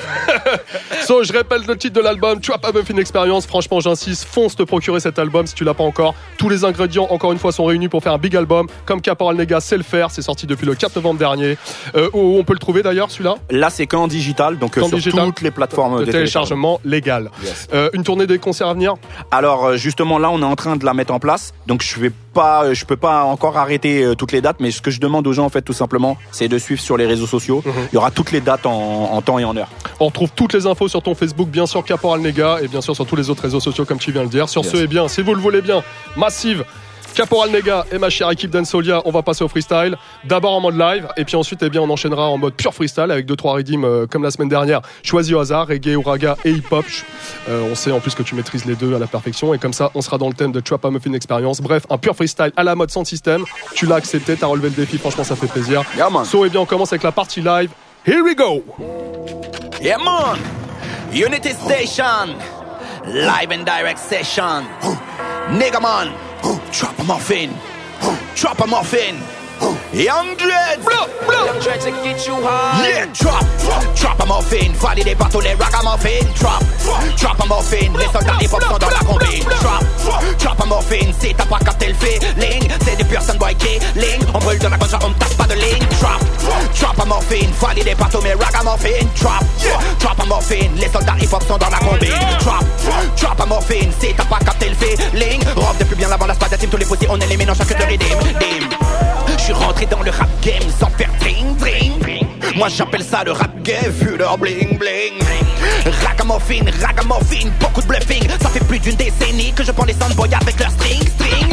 So, je répète le titre de l'album, Trap a Muffin Experience. Franchement, j'insiste, fonce te procurer cet album si tu l'as pas encore. Tous les ingrédients, encore une fois, sont réunis pour faire un big album. Comme Caporal Nega sait le faire, c'est sorti depuis le quatre novembre dernier. Euh, où on peut le trouver d'ailleurs, celui-là? Là, c'est qu'en digital, donc euh, Qu'en sur digital. toutes les plateformes De de téléchargement légal. Yes. Euh, une tournée des concerts à venir? Alors euh, justement là on est en train de la mettre en place, donc je vais pas, euh, je peux pas encore arrêter euh, toutes les dates, mais ce que je demande aux gens en fait tout simplement, c'est de suivre sur les réseaux sociaux. Mhm. Il y aura toutes les dates en, en temps et en heure. On retrouve toutes les infos sur ton Facebook, bien sûr Caporal Nega, et bien sûr sur tous les autres réseaux sociaux comme tu viens de le dire. Sur Yes. ce, eh bien, si vous le voulez bien, Massive, Caporal Nega et ma chère équipe d'Ansolia, on va passer au freestyle. D'abord en mode live, et puis ensuite, eh bien, on enchaînera en mode pure freestyle avec deux trois redeems euh, comme la semaine dernière, choisis au hasard, reggae ou raga et hip-hop. Euh, on sait en plus que tu maîtrises les deux à la perfection, et comme ça, on sera dans le thème de Trap a Muffin Experience. Bref, un pure freestyle à la mode sans système. Tu l'as accepté, t'as relevé le défi, franchement, ça fait plaisir. Yeah, man. So, eh bien, on commence avec la partie live. Here we go! Yeah, man. Unity Station. Live and direct session. Nigga, man. Drop a muffin. Drop a muffin. Young Dreads. Young Dreads to get you high. Yeah, drop. Drop a muffin. Validé par tous les ragamuffins. Drop. Drop a muffin. Les soldats hip-hop sont dans la combine. Drop. Drop a muffin. Si t'as pas capté le feeling, c'est des personnes boy killing. On brûle de la gauche, on tape pas de ligne. Drop. Drop a muffin. Validé par tous mes ragamuffins. Drop. Drop a muffin. Les soldats hip-hop sont dans la combine. Drop. Drop a muffin. Si t'as pas capté le feeling, robe depuis bien avant la spada team. Tous les poussiers, on élimine en chacun de redeem. Dim. Je suis rentré dans le rap game sans faire dring dring. Moi j'appelle ça le rap game, vu leur bling bling. Ragamuffin, ragamuffin, beaucoup de bluffing. Ça fait plus d'une décennie que je prends les soundboys avec leur string string.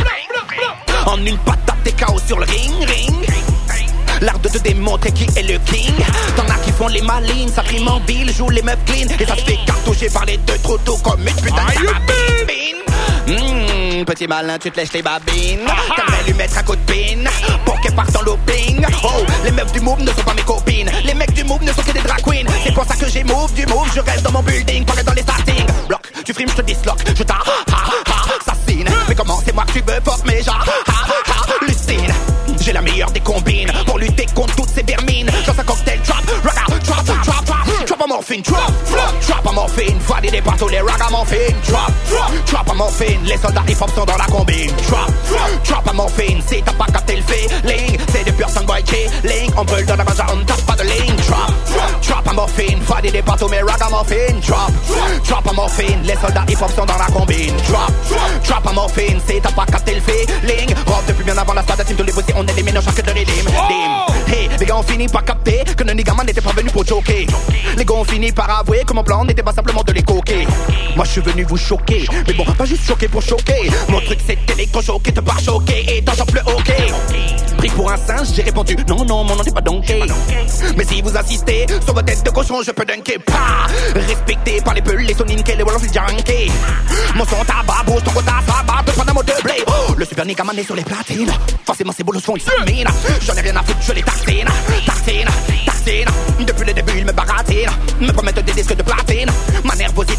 En une patate t'es K O sur le ring ring. L'art de te démontrer qui est le king. T'en as qui font les malines, ça rime en ville, jouent les meufs clean. Et ça se fait cartoucher par les deux trop tôt comme une putain de carabine. Mmh, petit malin, tu te lèches les babines. T'aimerais lui mettre un coup de pin pour qu'elle parte en looping. Oh, les meufs du move ne sont pas mes copines. Les mecs du move ne sont que des drag queens. C'est pour ça que j'ai move du move. Je reste dans mon building, pas que dans les starting. Bloc, tu frimes, je te disloque. Je t'a, ha, ha, assassine. Mais comment c'est moi que tu veux former, genre, ha, ha, hallucine. J'ai la meilleure des combines pour lutter contre toutes ces vermines. Dans un cocktail drop, raga, drop, drop, drop, drop, drop a morphine, drop, drop a morphine, validé par tous les ragamuffins, drop, drop a morphine, les soldats hip-hop sont dans la combine, drop, drop a morphine, si t'as pas capté le feeling, c'est des personnes boy killing, on brûle dans la ganja, on tape pas de ligne, drop, drop a morphine, validé par tous mes ragamuffins, drop, drop a morphine, les soldats hip-hop sont dans la combine, drop, drop a morphine, si t'as pas capté le feeling, robe depuis bien avant la spada team, tous les bossés, on est les mélanges chaque de redeem, dim. Hey, les gars ont fini par capter que le nigga man n'était pas venu pour joker. Les gars ont fini par avouer que mon plan n'était pas simplement de les coquer. Moi je suis venu vous choquer, mais bon, pas juste choquer pour choquer. Mon truc c'est électrochoquer, te par choquer et t'en plus ok. Pris pour un singe, j'ai répondu non, non, mon nom n'est pas donkey. Mais si vous insistez sur votre tête de cochon, je peux dunker. Pas respecté par les peuls, les sonines, les wallons, les junkies. Mon son tabac, bouge ton quota, ça bat, peu prendre un mot de blé. Oh, le super nigga man est sur les platines. Forcément, ces boulots sont ils s'illuminent. J'en ai rien à foutre, je les tartine, tartine, tartine. Depuis le début, ils me baratinent, me promettent des disques de platine. Ma nervosité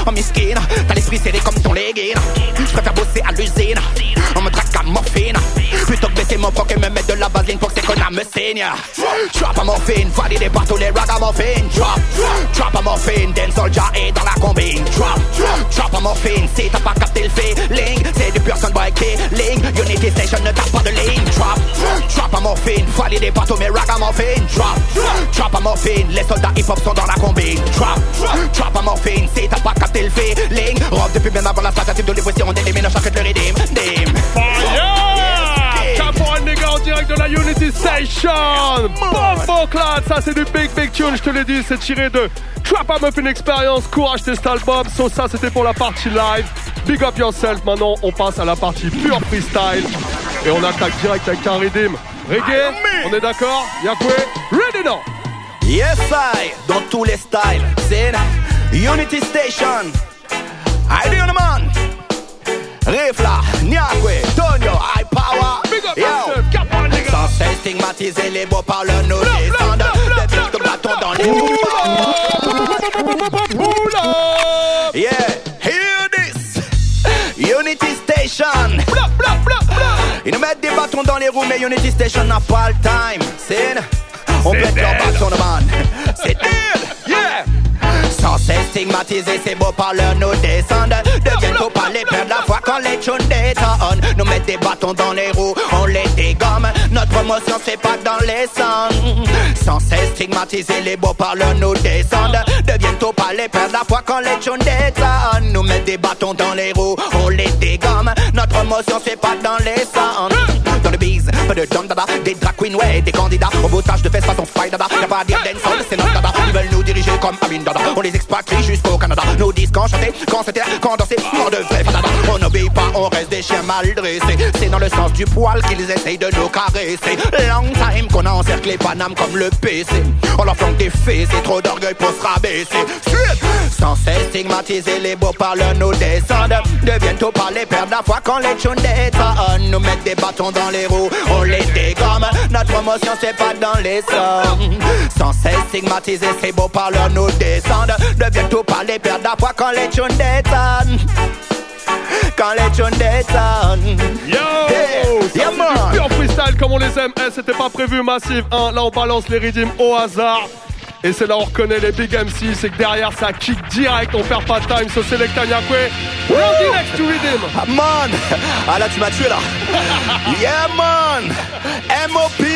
en miskin. T'as l'esprit serré comme ton legging. Je préfère bosser à l'usine, on me traque à morphine, plutôt que baisser mon froc et me mettre de la vaseline pour que ces connards me saignent. Drop à morphine, valide des bateaux, les ragamuffins. Drop, drop à morphine, dance soldier est dans la combine. Drop, drop à morphine, si t'as pas capté le feeling, c'est du pur soundboy killing. Unity Station ne tape pas de ligne. Drop, drop à morphine, valide des bateaux, mais ragamuffins. Drop, drop à morphine, les soldats hip-hop sont dans la combine. Drop, drop à morphine, si t'as pas capté le feeling. Rock depuis bien avant la stratégie de l'évolution, on élimine chaque de le redeem. Dim. Caporal nigga en direct de la Unity Station. Bombo Clad, ça c'est du big big tune, je te l'ai dit, c'est tiré de Trap à Muffin Experience, Courage Test Album. So ça c'était pour la partie live. Big up yourself, maintenant on passe à la partie pure freestyle. Et on attaque direct avec un redeem. Reggae, on est d'accord? Yakwe, ready now? Yes I, dans tous les styles. C'est Unity Station. I do the man. Rifla, Nyakwe, Tonyo, high power. Yo, sans cesse stigmatiser les beaux par le nous descendre. Des fils de bâton dans les roues. Yeah, hear this. Unity Station. Ils nous mettent des bâtons dans les roues, mais Unity Station n'a pas le time. C'est on pète leur bâton de man. C'est deal, yeah. Sans cesse stigmatiser, c'est beau par leur nous descendre. Deviennent trop pas les perdre la foi quand les tunes détonnent. Nous mettent des bâtons dans les roues, on les dégomme. Notre promotion c'est pas dans les sangs. Sans cesse stigmatiser, les beaux par leur nous descendent. Deviennent trop pas les perdre la foi quand les tunes détonnent. Nous mettent des bâtons dans les roues, on les dégomme. Notre promotion c'est pas dans les sangs. Dans le bise, pas de don dada, des drag queens, ouais, des candidats au boutage de fesses façon fight dada. Y'a pas à dire dancehall, c'est notre dada. Ils veulent nous diriger comme Amin dada. On les expatrie jusqu'au Canada. Nos disques quand chanter, quand c'était, quand danser, on de vrai dada. On n'obéit pas, on reste des chiens mal dressés. C'est dans le sens du poil qu'ils essayent de nous caresser. Long time qu'on a encerclé Paname comme le P C. On leur flanque des faits, c'est trop d'orgueil pour se rabaisser. Sans cesse stigmatiser, les beaux parleurs nous descendent. Deviennent tout par les perdre la foi quand les tunes détonnent. Nous mettent des bâtons dans les roues, on les dégomme. Notre promotion c'est pas dans les sommes. Sans cesse stigmatiser, ces beaux parleurs nous descendent. Deviennent tout par les perdre la foi quand les tunes détonnent. Quand les tunes détonnent. Yo, hey, yeah, man. Pure freestyle comme on les aime. Eh, c'était pas prévu, Massive un. Là on balance les rythmes au hasard. Et c'est là on reconnaît les big M C. C'est que derrière ça kick direct, on perd pas de time. So select un Yakwe. Round next to rhythm. Ah, man, ah là tu m'as tué là. Yeah man, M O P.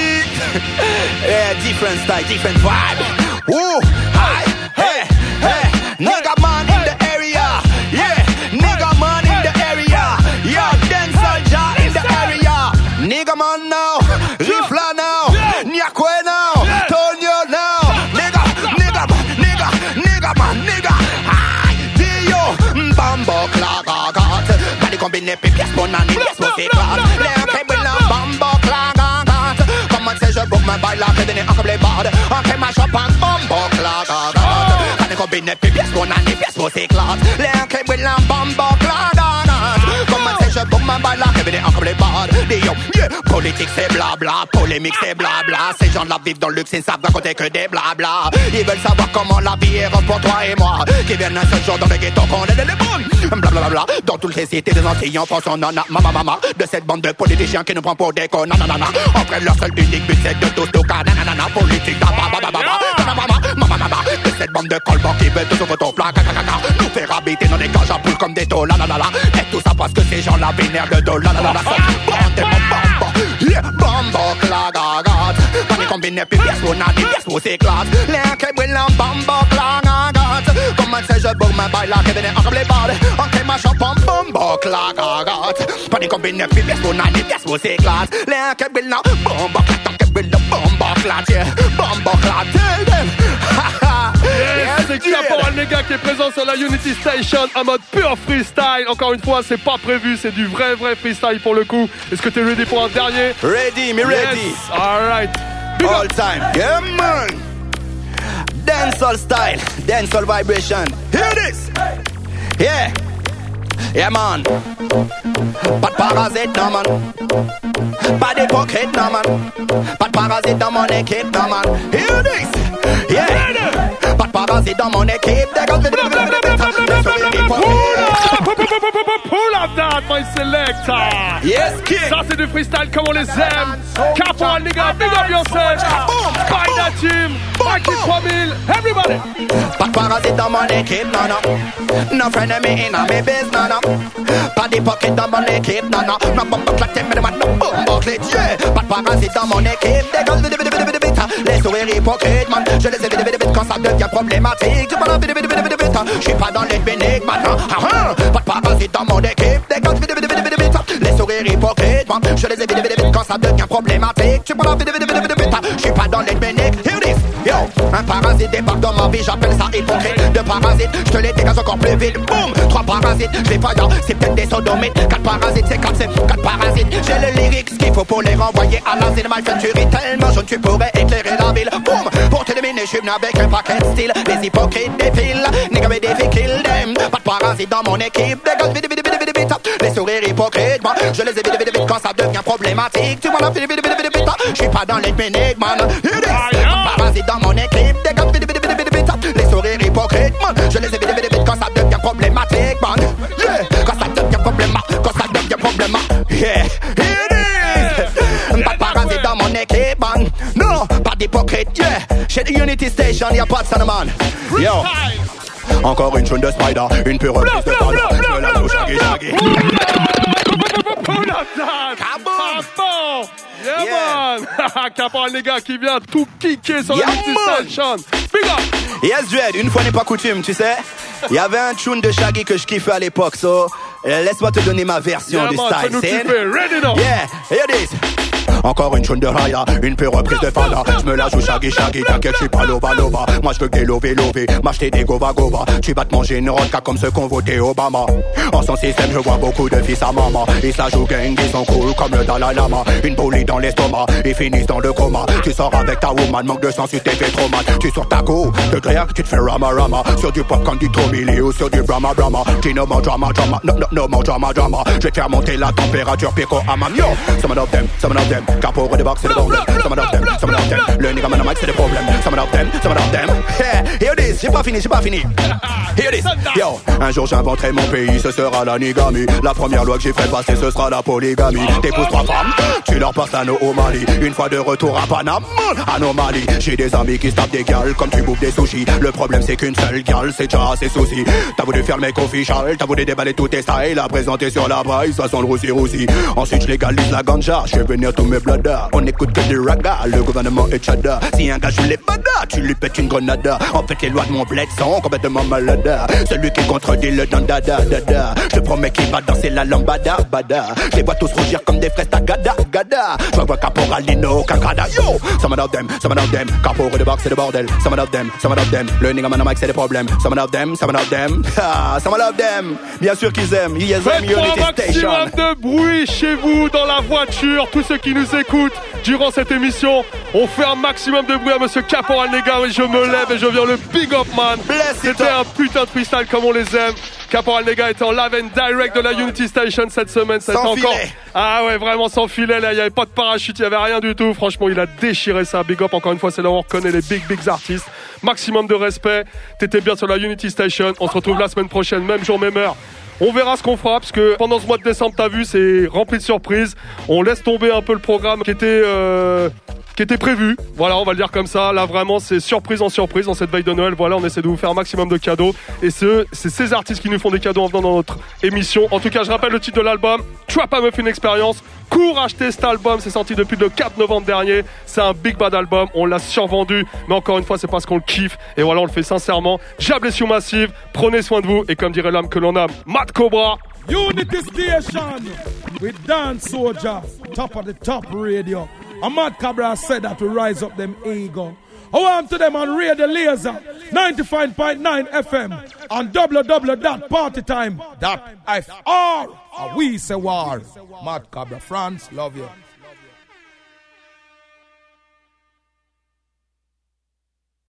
Yeah, different style, different vibe. Woo, hi, hey, hey, nigga man in the area. Yeah, nigga man in the area. Yo, dance soldier in the area. Nigga man now, Rifla now, Nyakwe now, Tonyo now. Nigga, nigga, nigga, nigga man, nigga. Hi, Dio, Bambo Clagagat. Bali combine pièces bon ani, pièces bon c'est classe. Les cable la Bambo Clagagat. Comment c'est je book ma baille la fête n'est encore les bardes. On fait ma shop en Bambo Clagagat. Bali combine pièces bon ani, pièces bon c'est classe. Les cable la Bambo Clagagat. Comment c'est je book ma baille la fête n'est encore les bardes. Dio, yeah, politique c'est blabla, polémique c'est blabla. Ces gens là vivent dans le luxe, ils ne savent raconter que des blabla. Ils veulent savoir comment la vie est rose pour toi et moi, qui viennent un seul jour dans le ghetto qu'on est les bonnes. Blablabla, dans toutes les cités des Antilles, en France, on en a mama mama. De cette bande de politiciens qui nous prend pour des cons, nanana. En vrai, leur seul unique but c'est de tout tout cas, nanana. Politique, bababababa, mama mama. De cette bande de colbans qui veulent tout sur votre plat, nous faire habiter dans des cages à poules comme des taux, nanana. Et tout ça parce que ces gens là vénèrent le dos, nanana. Bande bamba, yeah, bamba, clagagat. Quand ils combinent puis pièces, on a des pièces pour s'éclate. Les qui brillent en bamba, clagagat. Comment c'est je bourre ma baille là, qui venait encore les balles. On crée ma shop en bamba, clagagat. Quand ils combinent puis pièces, on a des pièces pour s'éclate. Les qui brillent en bamba, clagagat. Qui brillent en bamba, clagagat. Bamba, clagagat. Yes, c'est Caporal Nega qui est présent sur la Unity Station en mode pure freestyle. Encore une fois, c'est pas prévu, c'est du vrai vrai freestyle pour le coup. Est-ce que t'es ready pour un dernier? Ready, me ready. Yes, alright. All time. Yeah man. Dancehall style, dancehall vibration. Hear this. Yeah. Yeah man. Pas de parasite non man. Pas d'hypocrite non man. Pas de parasite dans mon équipe non man. Hear this. Yeah. Pas de parasite dans mon équipe. Dégage vite, vite, vite, vite, vite. Le sourire hypocrite. Pull up that, my selector. Yes, kid. Ça, c'est du freestyle comme on les aime. Caporal nigga, big up yourself. Spider Team, Mikey trois mille, everybody. Pas de parasite dans mon équipe, non, non. No frenemy in a me biz, non, non. Pas d'hypocrite dans mon équipe, non, non. No bombe claquée, mais no bombe clé, yeah. Pas de parasite dans mon équipe. Dégage vite, vite, vite, vite, vite. Les sourires hypocrites, man. Je les ai vite, vite, vite quand ça devient problématique. Tu m'en as vite, vite, vite, vite, vite. J'suis pas dans les béniques, maintenant. Pas de parasite dans mon équipe. Dégage vite, vite, vite, vite, vite. Les sourires hypocrites, man. Je les ai vite, vite, vite quand ça devient problématique. Tu m'en as vite, vite, vite, vite, vite. J'suis pas dans les béniques. Hear this, yo. Un parasite débarque dans ma vie, j'appelle ça hypocrite. Deux parasites, j'te les dégage encore plus vite. Boum. Trois parasites, j'les pas dans, c'est peut-être des sodomites. Quatre parasites, c'est comme c'est quatre parasites. J'ai le lyrics qu'il faut pour les renvoyer à l'asile. Ma furie tellement jaune, tu pourrais éclairer la ville. Boum. Pour t'éliminer, j'suis venu avec un paquet de style. Les hypocrites défilent, nigga mais des filles kill them. Pas de parasites dans mon équipe, dégage vite, vite, vite, vite, vite. Les sourires hypocrites, moi, je les ai vite, vite, vite quand ça devient problématique. Tu m'en as vite, vite, vite, vite, vite. J'suis pas dans les méniques, man. Pas de parasites dans mon équipe, dégage vite, vite, vite, vite, vite. Les sourires hypocrites, man. Je les ai vite, vite, vite quand ça devient problématique, man. Yeah, quand ça devient problématique, quand ça devient problématique. Yeah, it is. Pas de parasites dans mon équipe, man. Non, pas d'hypocrite, yeah. Chez Unity Station, y'a pas de ça, man. Yo. Encore une chaîne de Spider, une pure reprise de Spider. Je me la touche, shaggy, shaggy. Pull up that. Kaboom. Yeah, man. Caporal les gars qui vient tout kicker sur yeah, le Unity Station. Big up. Yes, Dread, une fois n'est pas coutume, tu sais. Il y avait un tune de Shaggy que je kiffais à l'époque, so euh, laisse-moi te donner ma version yeah, du man, style. C'est ready now. Yeah, here it is. Encore une tune de Raya, une pure reprise de Fada. Je me la joue Shaggy Shaggy, t'inquiète, j'suis pas lova lova. Moi j'veux que lové lové, m'acheter des gova gova. Tu vas te manger une rodka comme ceux qu'on voté Obama. En son système, je vois beaucoup de fils à maman. Ils se la jouent gang, ils sont cool comme le Dalai Lama. Une boulie dans l'estomac, ils finissent dans le coma. Tu sors avec ta woman, manque de sens, tu t'es fait trop mal. Tu sors ta go, de grère, tu te fais rama rama. Sur du popcorn, du Tomili ou sur du Brahma Brahma. Tu no more drama drama, no no no more drama drama. Je vais te faire monter la température, pico à ma mio. Some of them, some of them, capo de box, c'est le bordel. Some of them, some of them. Le nigga man, c'est le problème. Some of them, some of them. Yeah, here it is, j'ai pas fini, j'ai pas fini. Here it is, yo. Un jour j'inventerai mon pays, ce sera la nigamie. La première loi que j'ai fait passer, ce sera la polygamie. T'épouses trois femmes, tu leur passes l'anneau au Mali. Une fois de retour à Panama, anomalie. J'ai des amis qui se tapent des gales comme tu bouffes des sushis. Le problème c'est qu'une seule gale, c'est déjà assez soucis. T'as voulu faire le mec official, t'as voulu déballer tous tes styles, la présenter sur la braille, ça sent le roussi roussi. Ensuite je légalise la ganja, je fais venir tous mes bladas. On écoute que du raga, le gouvernement est chada. Si un gars joue les badas, tu lui pètes une grenade. En fait les lois de mon bled sont complètement malades. Celui qui contredit le dandada dada. Je te promets qu'il va danser la lambada bada. Je les vois tous rougir comme des fraises tagada gada. Je vois Caporalino Kankada yo. Some of them, some of them. Capo de box c'est le bordel. Some of them, some of them. Le nigga man c'est des problèmes. Some of them, some of them. Ah, some of them. Bien sûr qu'ils aiment. Ils aiment Unity Station. Maximum de bruit chez vous dans la voiture. Tous ceux qui nous écoutent durant cette émission, on fait un maximum de bruit à Monsieur Caporal les gars. Et je me lève et je viens le big up man. C'était un putain de freestyle comme on les aime. Caporal Nega était en live and direct de la Unity Station cette semaine. C'était sans encore. Filet. Ah ouais, vraiment sans filet. Là, il n'y avait pas de parachute, il n'y avait rien du tout. Franchement, il a déchiré ça. Big up, encore une fois, c'est là où on reconnaît les big, big artistes. Maximum de respect. T'étais bien sur la Unity Station. On se retrouve la semaine prochaine, même jour, même heure. On verra ce qu'on fera, parce que pendant ce mois de décembre, t'as vu, c'est rempli de surprises. On laisse tomber un peu le programme qui était, euh, qui était prévu. Voilà, on va le dire comme ça. Là, vraiment, c'est surprise en surprise en cette veille de Noël. Voilà, on essaie de vous faire un maximum de cadeaux. Et c'est, c'est ces artistes qui nous font des cadeaux en venant dans notre émission. En tout cas, je rappelle le titre de l'album. Trap A Meuf, une expérience. Cours acheter cet album, c'est sorti depuis le quatre novembre dernier. C'est un big bad album, on l'a survendu, mais encore une fois, c'est parce qu'on le kiffe. Et voilà, on le fait sincèrement. Jablessio Massive, prenez soin de vous. Et comme dirait l'âme que l'on aime, Mad Cobra. Unity Station with Dan Soldier, top of the top radio. And Mad Cobra said that to rise up them ego. I want to them on Radio Laser, ninety-five point nine F M, on w w w dot partytime dot f r. And we say war. Mad Cobra France, love you.